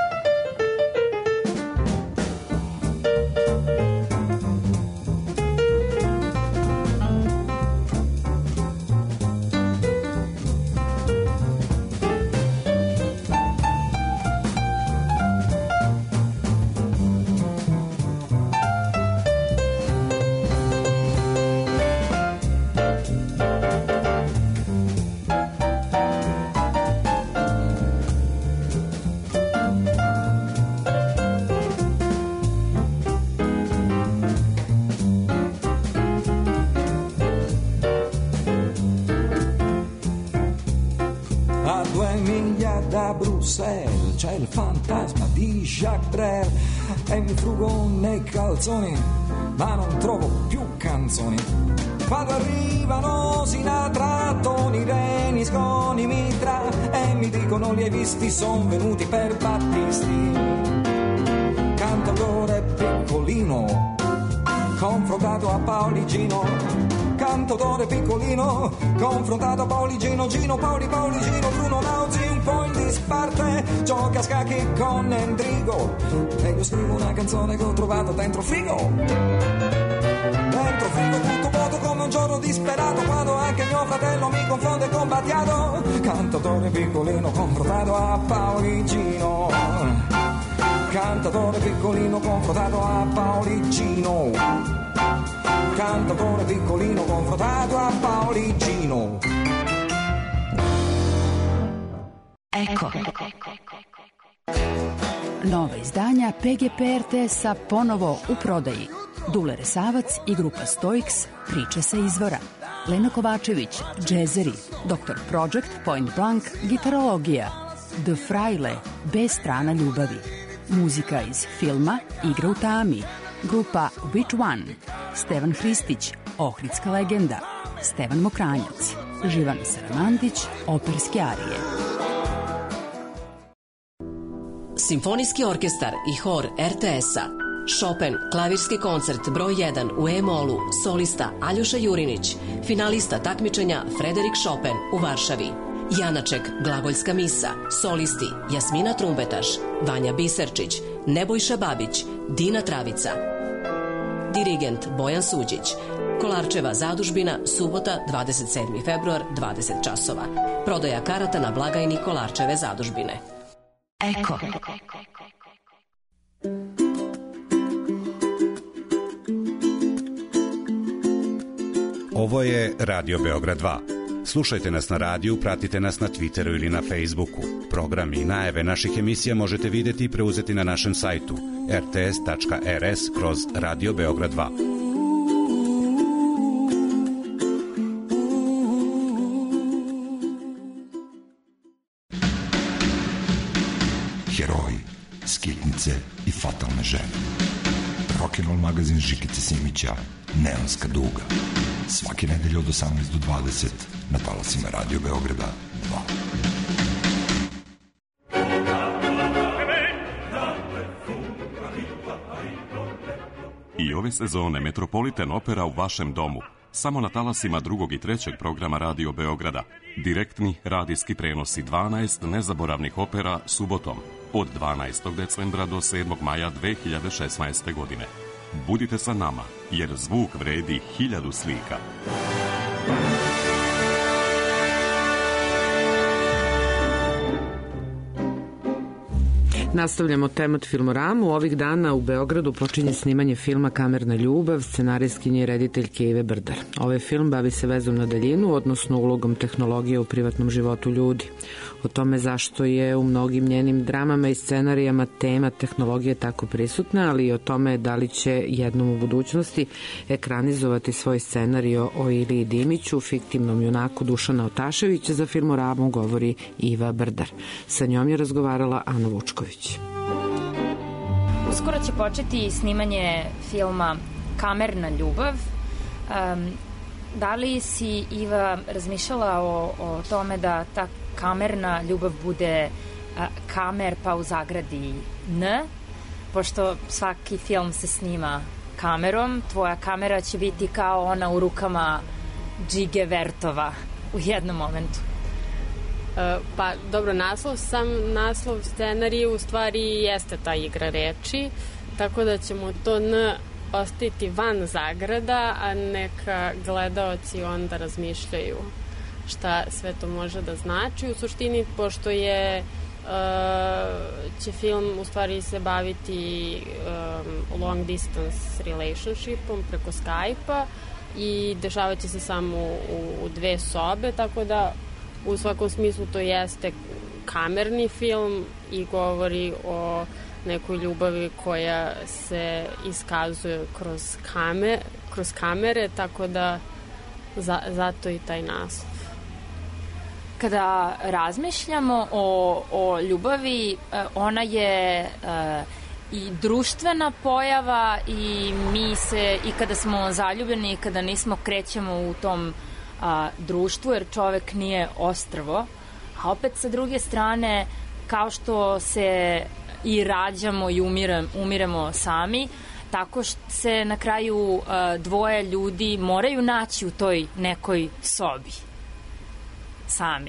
C'è il fantasma di Jacques Brel e mi frugo nei calzoni ma non trovo più canzoni. Quando arrivano Sinatra, Toni, Reni, Sconi, Mitra e mi dicono li hai visti, son venuti per Battisti. Cantautore piccolino confrontato a Pauligino, cantautore piccolino confrontato a Pauligino, Gino, Paoli, Pauligino, Bruno Lauzi un po' in disparte, gioca a scacchi con Endrigo e io scrivo una canzone che ho trovato dentro frigo. Dentro frigo tutto vuoto come un giorno disperato, quando anche mio fratello mi confonde con Battiato. Cantautore piccolino confrontato a Pauligino, cantautore piccolino confrontato a Pauligino, cantautore piccolino confrontato a Pauligino. Eko. Nova izdanja P G P R T S-a ponovo u prodaji. Dule Resavac i grupa Stoiks, Priče sa izvora. Lena Kovačević, džezeri. doktor Project, Point Blank, gitarologija. The Fraile, B strana ljubavi. Muzika iz filma Igra u tami. Grupa Which One. Stevan Hristić, Ohridska legenda. Stevan Mokranjac. Živana Saramandić, operske arije. Simfonijski orkestar i hor er te es-a. Chopin, klavirski koncert broj jedan u E-molu, solista Aljoša Jurinić, finalista takmičenja Frederik Chopin u Varšavi. Janaček, glagoljska misa, solisti Jasmina Trumbetaš, Vanja Biserčić, Nebojša Babić, Dina Travica. Dirigent Bojan Suđić. Kolarčeva zadužbina, subota, dvadeset sedmi februar, dvadeset časova. Prodaja karata na blagajni Kolarčeve zadužbine. Eko. Ovo je Radio Beograd dva. Slušajte nas na radiju, pratite nas na Twitteru ili na Facebooku. Programi i najave naših emisija možete videti i preuzeti na našem sajtu er te es tačka er es kroz Radio Beograd dva. Heroji, skitnice i fatalne žene. Rock'n'roll magazin Žikice Simića, Neonska duga. Svake nedelje od osamnaest do dvadeset na talasima Radio Beograda dva. I ove sezone Metropolitan Opera u vašem domu. Samo na talasima drugog i trećeg programa Radio Beograda. Direktni radijski prenosi dvanaest nezaboravnih opera subotom od dvanaestog decembra do sedmog maja dve hiljade šesnaeste. godine. Budite sa nama, jer zvuk vredi hiljadu slika. Nastavljamo temat Filmoramu. Ovih dana u Beogradu počinje snimanje filma Kamerna ljubav, scenarijskinje i rediteljke Ive Brdar. Ovaj film bavi se vezom na daljinu, odnosno ulogom tehnologije u privatnom životu ljudi. O tome zašto je u mnogim njenim dramama i scenarijama tema tehnologije tako prisutna, ali i o tome da li će jednom u budućnosti ekranizovati svoj scenario o Iliji Dimiću, fiktivnom junaku Dušana Otaševića. Za Filmoramu govori Iva Brdar. Sa njom je razgovarala Ana Vučković. Uskoro će početi snimanje filma Kamerna ljubav. Um, da li si, Iva, razmišljala o, o tome da ta kamerna ljubav bude a, kamer pa u zagradi N, pošto svaki film se snima kamerom, tvoja kamera će biti kao ona u rukama Džige Vertova u jednom momentu. Pa dobro, naslov, sam naslov scenariju u stvari jeste ta igra reči, tako da ćemo to N ostaviti van zagrada, a neka gledaoci onda razmišljaju šta sve to može da znači. U suštini, pošto je će film u stvari se baviti um, long distance relationshipom preko Skype-a i dešavat će se samo u, u dve sobe, tako da u svakom smislu to jeste kamerni film i govori o nekoj ljubavi koja se iskazuje kroz, kame, kroz kamere, tako da za, zato i taj naslov. Kada razmišljamo o, o ljubavi, ona je uh, i društvena pojava i mi se i kada smo zaljubljeni i kada nismo krećemo u tom a, društvu, jer čovek nije ostrvo, a opet sa druge strane, kao što se i rađamo i umirem, umiremo sami, tako što se na kraju a, dvoje ljudi moraju naći u toj nekoj sobi sami.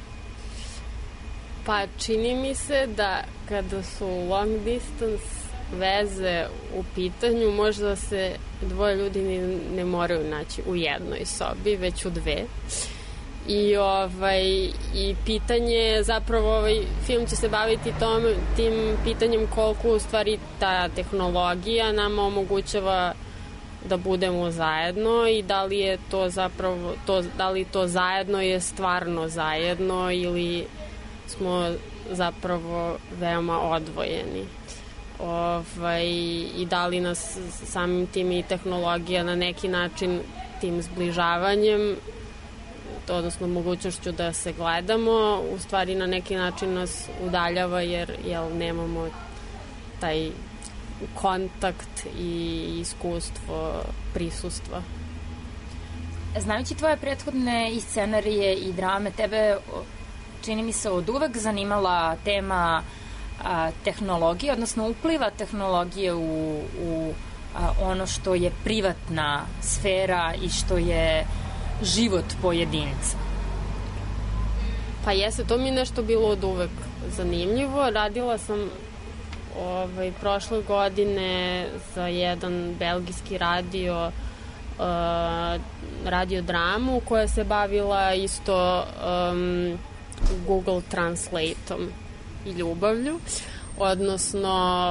Pa čini mi se da kada su long distance veze u pitanju, možda se dvoje ljudi ne, ne moraju naći u jednoj sobi, već u dve. I, ovaj, i pitanje, zapravo ovaj film će se baviti tom, tim pitanjem koliko u stvari ta tehnologija nama omogućava da budemo zajedno i da li je to zapravo, to, da li to zajedno je stvarno zajedno ili smo zapravo veoma odvojeni. ovaj, i da li nas samim tim i tehnologija na neki način tim zbližavanjem, odnosno mogućnošću da se gledamo, u stvari na neki način nas udaljava jer jel, nemamo taj kontakt i iskustvo prisustva. Znajući tvoje prethodne i scenarije i drame, tebe čini mi se od uvek zanimala tema a, tehnologije, odnosno upliva tehnologije u, u a, ono što je privatna sfera i što je život pojedinca. Pa jeste, to mi je nešto bilo od uvek zanimljivo. Radila sam ovaj, prošle godine za jedan belgijski radio uh, radio dramu koja se bavila isto um, Google Translate-om i ljubavlju, odnosno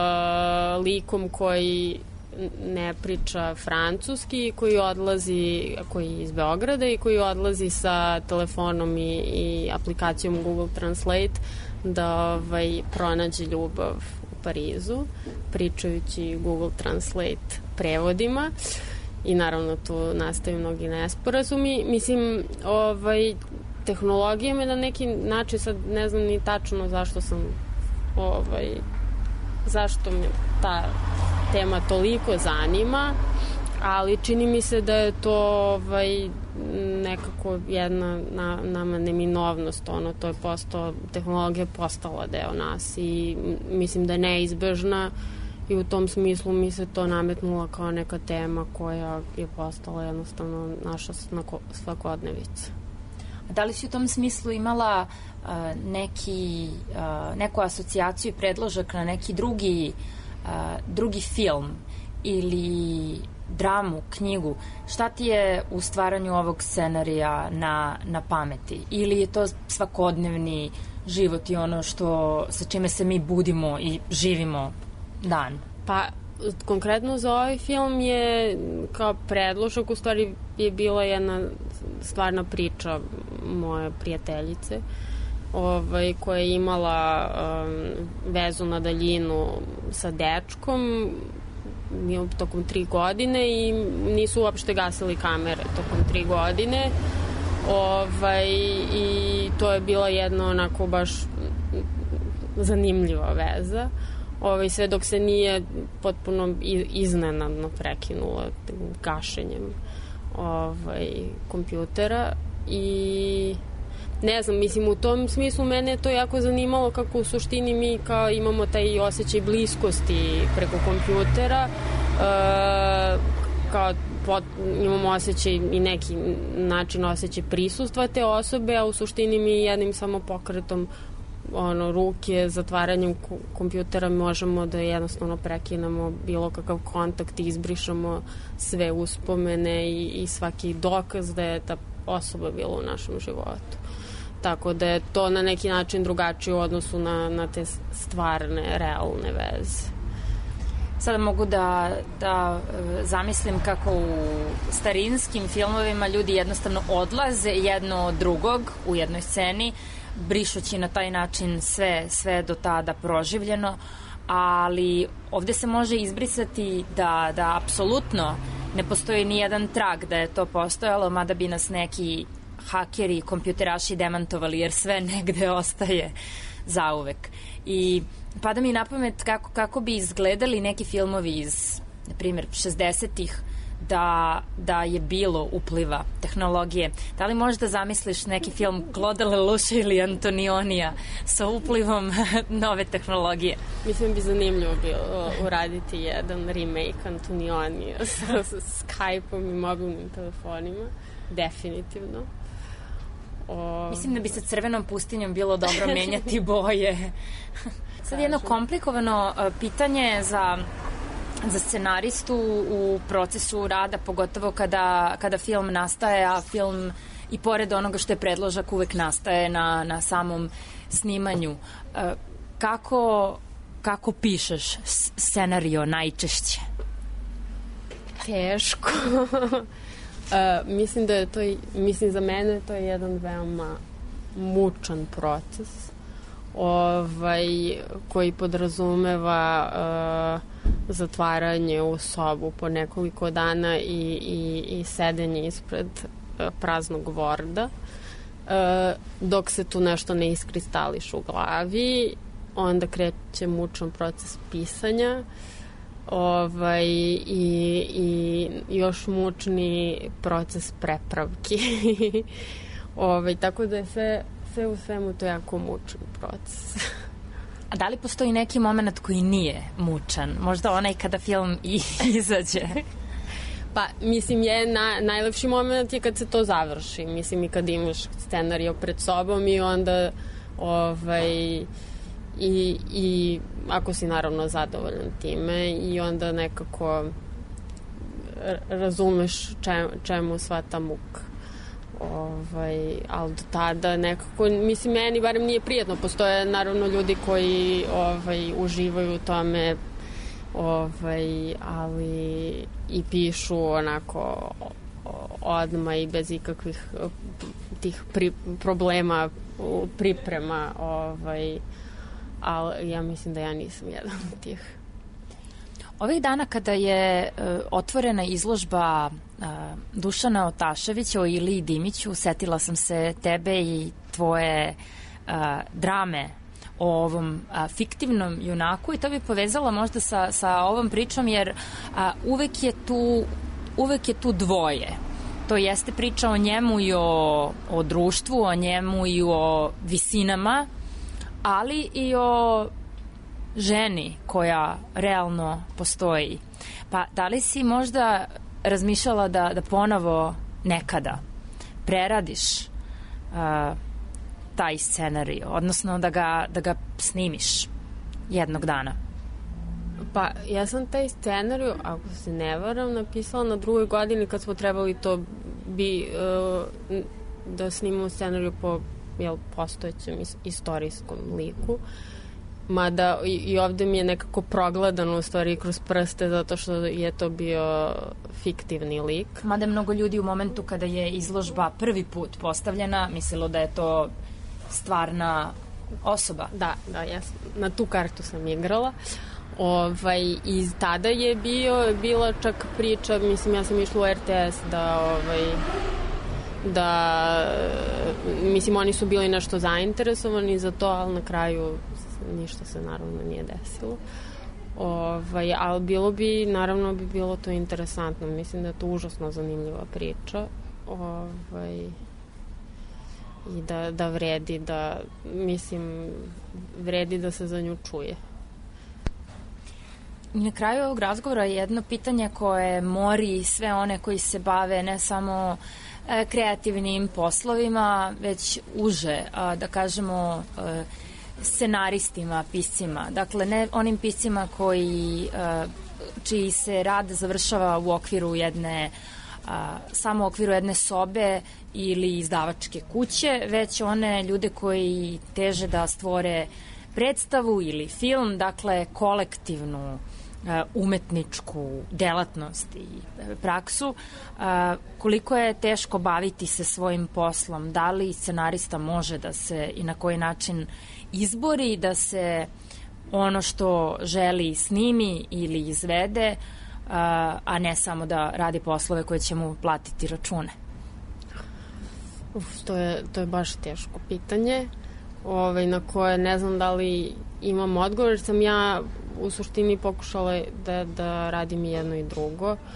uh, likom koji ne priča francuski, koji odlazi, koji je iz Beograda i koji odlazi sa telefonom i, i aplikacijom Google Translate da ovaj, pronađe ljubav u Parizu, pričajući Google Translate prevodima i naravno tu nastaju mnogi nesporazumi. Mislim, ovaj, tehnologija me na neki način, sad ne znam ni tačno zašto sam ovaj, zašto me ta tema toliko zanima, ali čini mi se da je to ovaj, nekako jedna na, nama neminovnost, ono, to je postao, tehnologija je postala deo nas i mislim da je neizbežna i u tom smislu mi se to nametnula kao neka tema koja je postala jednostavno naša svakodnevica. Da li si u tom smislu imala uh, neki, uh, neku asocijaciju i predložak na neki drugi, uh, drugi film ili dramu, knjigu? Šta ti je u stvaranju ovog scenarija na, na pameti? Ili je to svakodnevni život i ono što, sa čime se mi budimo i živimo dan? Pa, konkretno za ovaj film je kao predložak, u stvari je bila jedna stvarna priča moje prijateljice ovaj, koja je imala um, vezu na daljinu sa dečkom tokom tri godine i nisu uopšte gasili kamere tokom tri godine ovaj, i to je bila jedna onako baš zanimljiva veza. Ovaj, sve dok se nije potpuno iznenadno prekinula gašenjem ovaj, kompjutera i ne znam, mislim, u tom smislu mene je to jako zanimalo kako u suštini mi kao imamo taj osjećaj bliskosti preko kompjutera, e, kao pot, imamo osjećaj i neki način osjećaj prisustva te osobe, a u suštini mi jednim samo pokretom ono, ruke, zatvaranjem kompjutera možemo da jednostavno prekinemo bilo kakav kontakt i izbrišemo sve uspomene i, i svaki dokaz da je ta osoba bila u našem životu. Tako da je to na neki način drugačije u odnosu na, na te stvarne, realne veze. Sada mogu da, da zamislim kako u starinskim filmovima ljudi jednostavno odlaze jedno od drugog u jednoj sceni, brišući na taj način sve, sve do tada proživljeno, ali ovde se može izbrisati da, da apsolutno ne postoji ni jedan trag da je to postojalo, mada bi nas neki hakeri i kompjuteraši demantovali, jer sve negde ostaje zauvek. I pada mi na pamet kako, kako bi izgledali neki filmovi iz, na primjer, šezdesetih, da, da je bilo upliva tehnologije. Da li možeš da zamisliš neki film Claude Leloucha ili Antonionija sa uplivom nove tehnologije? Mislim bi zanimljivo bilo uraditi jedan remake Antonionija sa, sa Skype-om i mobilnim telefonima. Definitivno. O... Mislim da bi sa crvenom pustinjom bilo dobro menjati boje. Sad jedno komplikovano pitanje za za scenaristu u procesu rada, pogotovo kada, kada film nastaje, a film i pored onoga što je predložak uvek nastaje na, na samom snimanju. Kako, kako pišeš scenario najčešće? Teško. Uh, mislim da je to, mislim za mene to je jedan veoma mučan proces ovaj, koji podrazumeva uh, zatvaranje u sobu po nekoliko dana i, i, i sedenje ispred uh, praznog Worda. Uh, dok se tu nešto ne iskristališ u glavi, onda kreće mučan proces pisanja, ovaj, i, i još mučni proces prepravki. ovaj, tako da je sve, sve u svemu to jako mučan proces. A da li postoji neki moment koji nije mučan? Možda onaj kada film i izađe? Pa, mislim, je na, najlepši moment je kad se to završi. Mislim, i kad imaš scenariju pred sobom i onda ovaj, i, i ako si naravno zadovoljan time i onda nekako razumeš čemu, čemu sva ta muka. Ovaj, ali do tada nekako, mislim, meni barem nije prijetno. Postoje naravno ljudi koji ovaj, uživaju u tome, ovaj, ali i pišu onako odmah i bez ikakvih tih pri, problema priprema, ovaj, ali ja mislim da ja nisam jedan od tih. Ovih dana kada je uh, otvorena izložba uh, Dušana Otaševića o Iliji Dimiću, setila sam se tebe i tvoje uh, drame o ovom a, fiktivnom junaku i to bi povezala možda sa, sa ovom pričom jer a, uvek je tu uvek je tu dvoje. To jeste priča o njemu i o, o društvu, o njemu i o visinama, ali i o ženi koja realno postoji. Pa da li si možda razmišljala da, da ponovo nekada preradiš a, taj scenarij, odnosno da ga, da ga snimiš jednog dana? Pa, ja sam taj scenarij, ako se ne varam, napisala na drugoj godini kad smo trebali to bi, uh, da snimamo scenariju po jel, postojećem istorijskom liku. Mada i, i ovde mi je nekako progledano u stvari kroz prste zato što je to bio fiktivni lik. Mada mnogo ljudi u momentu kada je izložba prvi put postavljena mislilo da je to stvarna osoba. Da, da, ja sam, na tu kartu sam igrala. Ovaj, i tada je bio, bila čak priča, mislim, ja sam išla u R T S da, ovaj, da, mislim, oni su bili nešto zainteresovani za to, ali na kraju ništa se naravno nije desilo. Ovaj, ali bilo bi, naravno bi bilo to interesantno. Mislim da je to užasno zanimljiva priča. Ovaj, i da, da vredi da, mislim, vredi da se za nju čuje. I na kraju ovog razgovora je jedno pitanje koje mori sve one koji se bave ne samo e, kreativnim poslovima, već uže, a, da kažemo, e, scenaristima, piscima. Dakle, ne onim piscima koji, e, čiji se rad završava u okviru jedne a, samo u okviru jedne sobe ili izdavačke kuće, već one ljude koji teže da stvore predstavu ili film, dakle kolektivnu umetničku delatnost i praksu. Koliko je teško baviti se svojim poslom? Da li scenarista može da se i na koji način izbori da se ono što želi snimi ili izvede, a ne samo da radi poslove koje će mu platiti račune? Uf, to je, to je baš teško pitanje, ovaj, na koje ne znam da li imam odgovor, jer sam ja u suštini pokušala da, da radim jedno i drugo. Uh,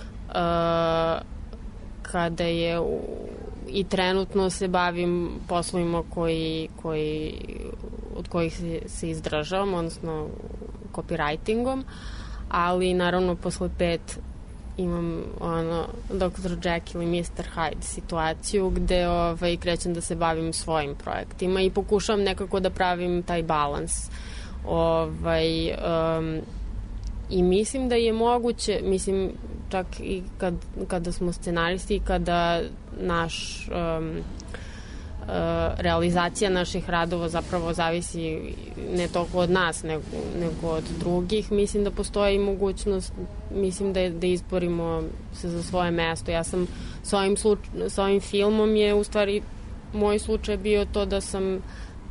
kada je u, i trenutno se bavim poslovima koji, koji, od kojih se, se izdržavam, odnosno copywritingom, ali naravno posle pet imam ono doktor Jekyll i mister Hyde situaciju gde ovaj, krećem da se bavim svojim projektima i pokušavam nekako da pravim taj balans. Ovaj, um, i mislim da je moguće, mislim čak i kad, kada smo scenaristi i kada naš um, uh, realizacija naših radova zapravo zavisi ne toliko od nas nego, nego od drugih, mislim da postoji mogućnost, mislim da, da izborimo se za svoje mesto. Ja sam s ovim, sluč, s ovim filmom je u stvari moj slučaj bio to da sam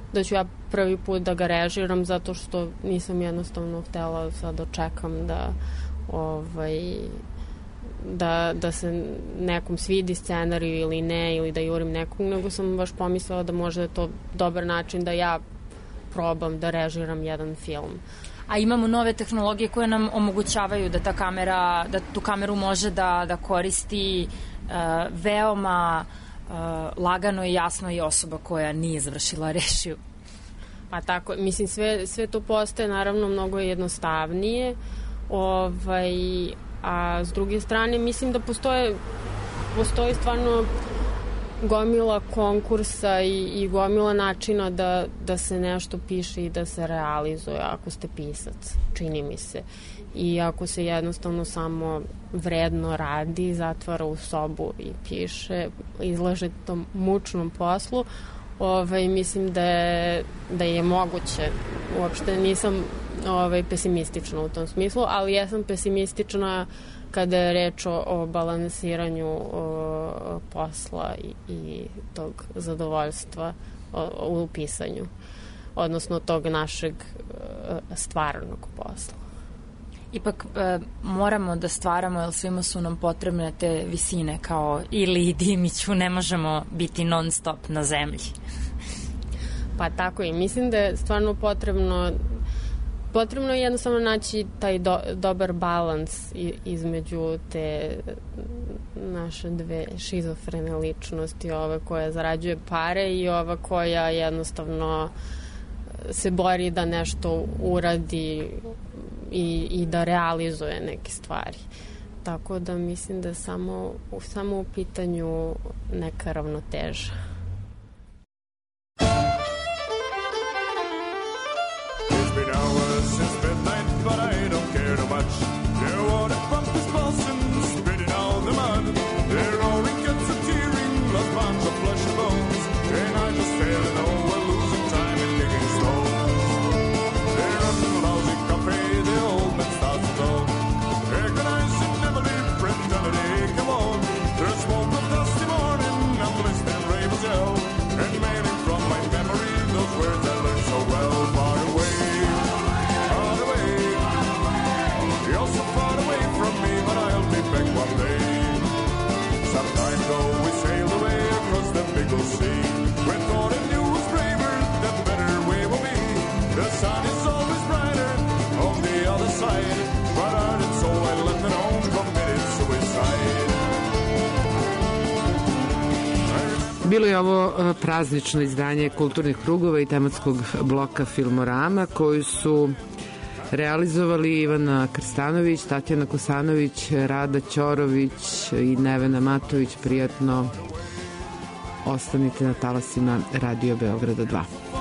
da ću ja prvi put da ga režiram, zato što nisam jednostavno htela sad da čekam da ovaj da, da se nekom svidi scenariju ili ne, ili da jurim nekog, nego sam baš pomislila da možda je to dobar način da ja probam da režiram jedan film. A imamo nove tehnologije koje nam omogućavaju da ta kamera, da tu kameru može da, da koristi uh, veoma uh, lagano i jasno i osoba koja nije završila režiju. Pa tako, mislim, sve, sve to postaje naravno mnogo jednostavnije, ovaj, a s druge strane mislim da postoje, postoji stvarno gomila konkursa i, i gomila načina da, da se nešto piše i da se realizuje ako ste pisac, čini mi se. I ako se jednostavno samo vredno radi, zatvara u sobu i piše, izlaže tom mučnom poslu, ovaj, mislim da je, da je moguće. Uopšte nisam ovaj, pesimistična u tom smislu, ali jesam pesimistična kada je reč o, o balansiranju o, posla i, i tog zadovoljstva o, o, u pisanju, odnosno tog našeg stvarnog posla. Ipak e, moramo da stvaramo, jer svima su nam potrebne te visine kao Ili i Dimiću, ne možemo biti non stop na zemlji. Pa tako i mislim da je stvarno potrebno potrebno je jednostavno naći taj do, dobar balans između te naše dve šizofrene ličnosti, ova koja zarađuje pare i ova koja jednostavno se bori da nešto uradi i, i da realizuje neke stvari. Tako da mislim da je samo, samo u pitanju neka ravnoteža. Been hours since midnight, but I don't care too much. Their water pump is busting, spitting out the mud. Their roaring guts are tearing, lost bunch of flesh and bones. And I just fail to know we're losing time and kicking stones. They're on the lousy coffee, the old man starts to talk. Agonizing, never leave, brutality, come on. There's smoke of dusty morning, I'm listening, ravens yell. And mailing from my memory, those words I learned so well. Far away, Bilo je ovo praznično izdanje kulturnih krugova i tematskog bloka Filmorama koji su realizovali Ivana Krstanović, Tatjana Kosanović, Rada Ćorović i Nevena Matović. Prijatno ostanite na talasima Radio Beograda dva.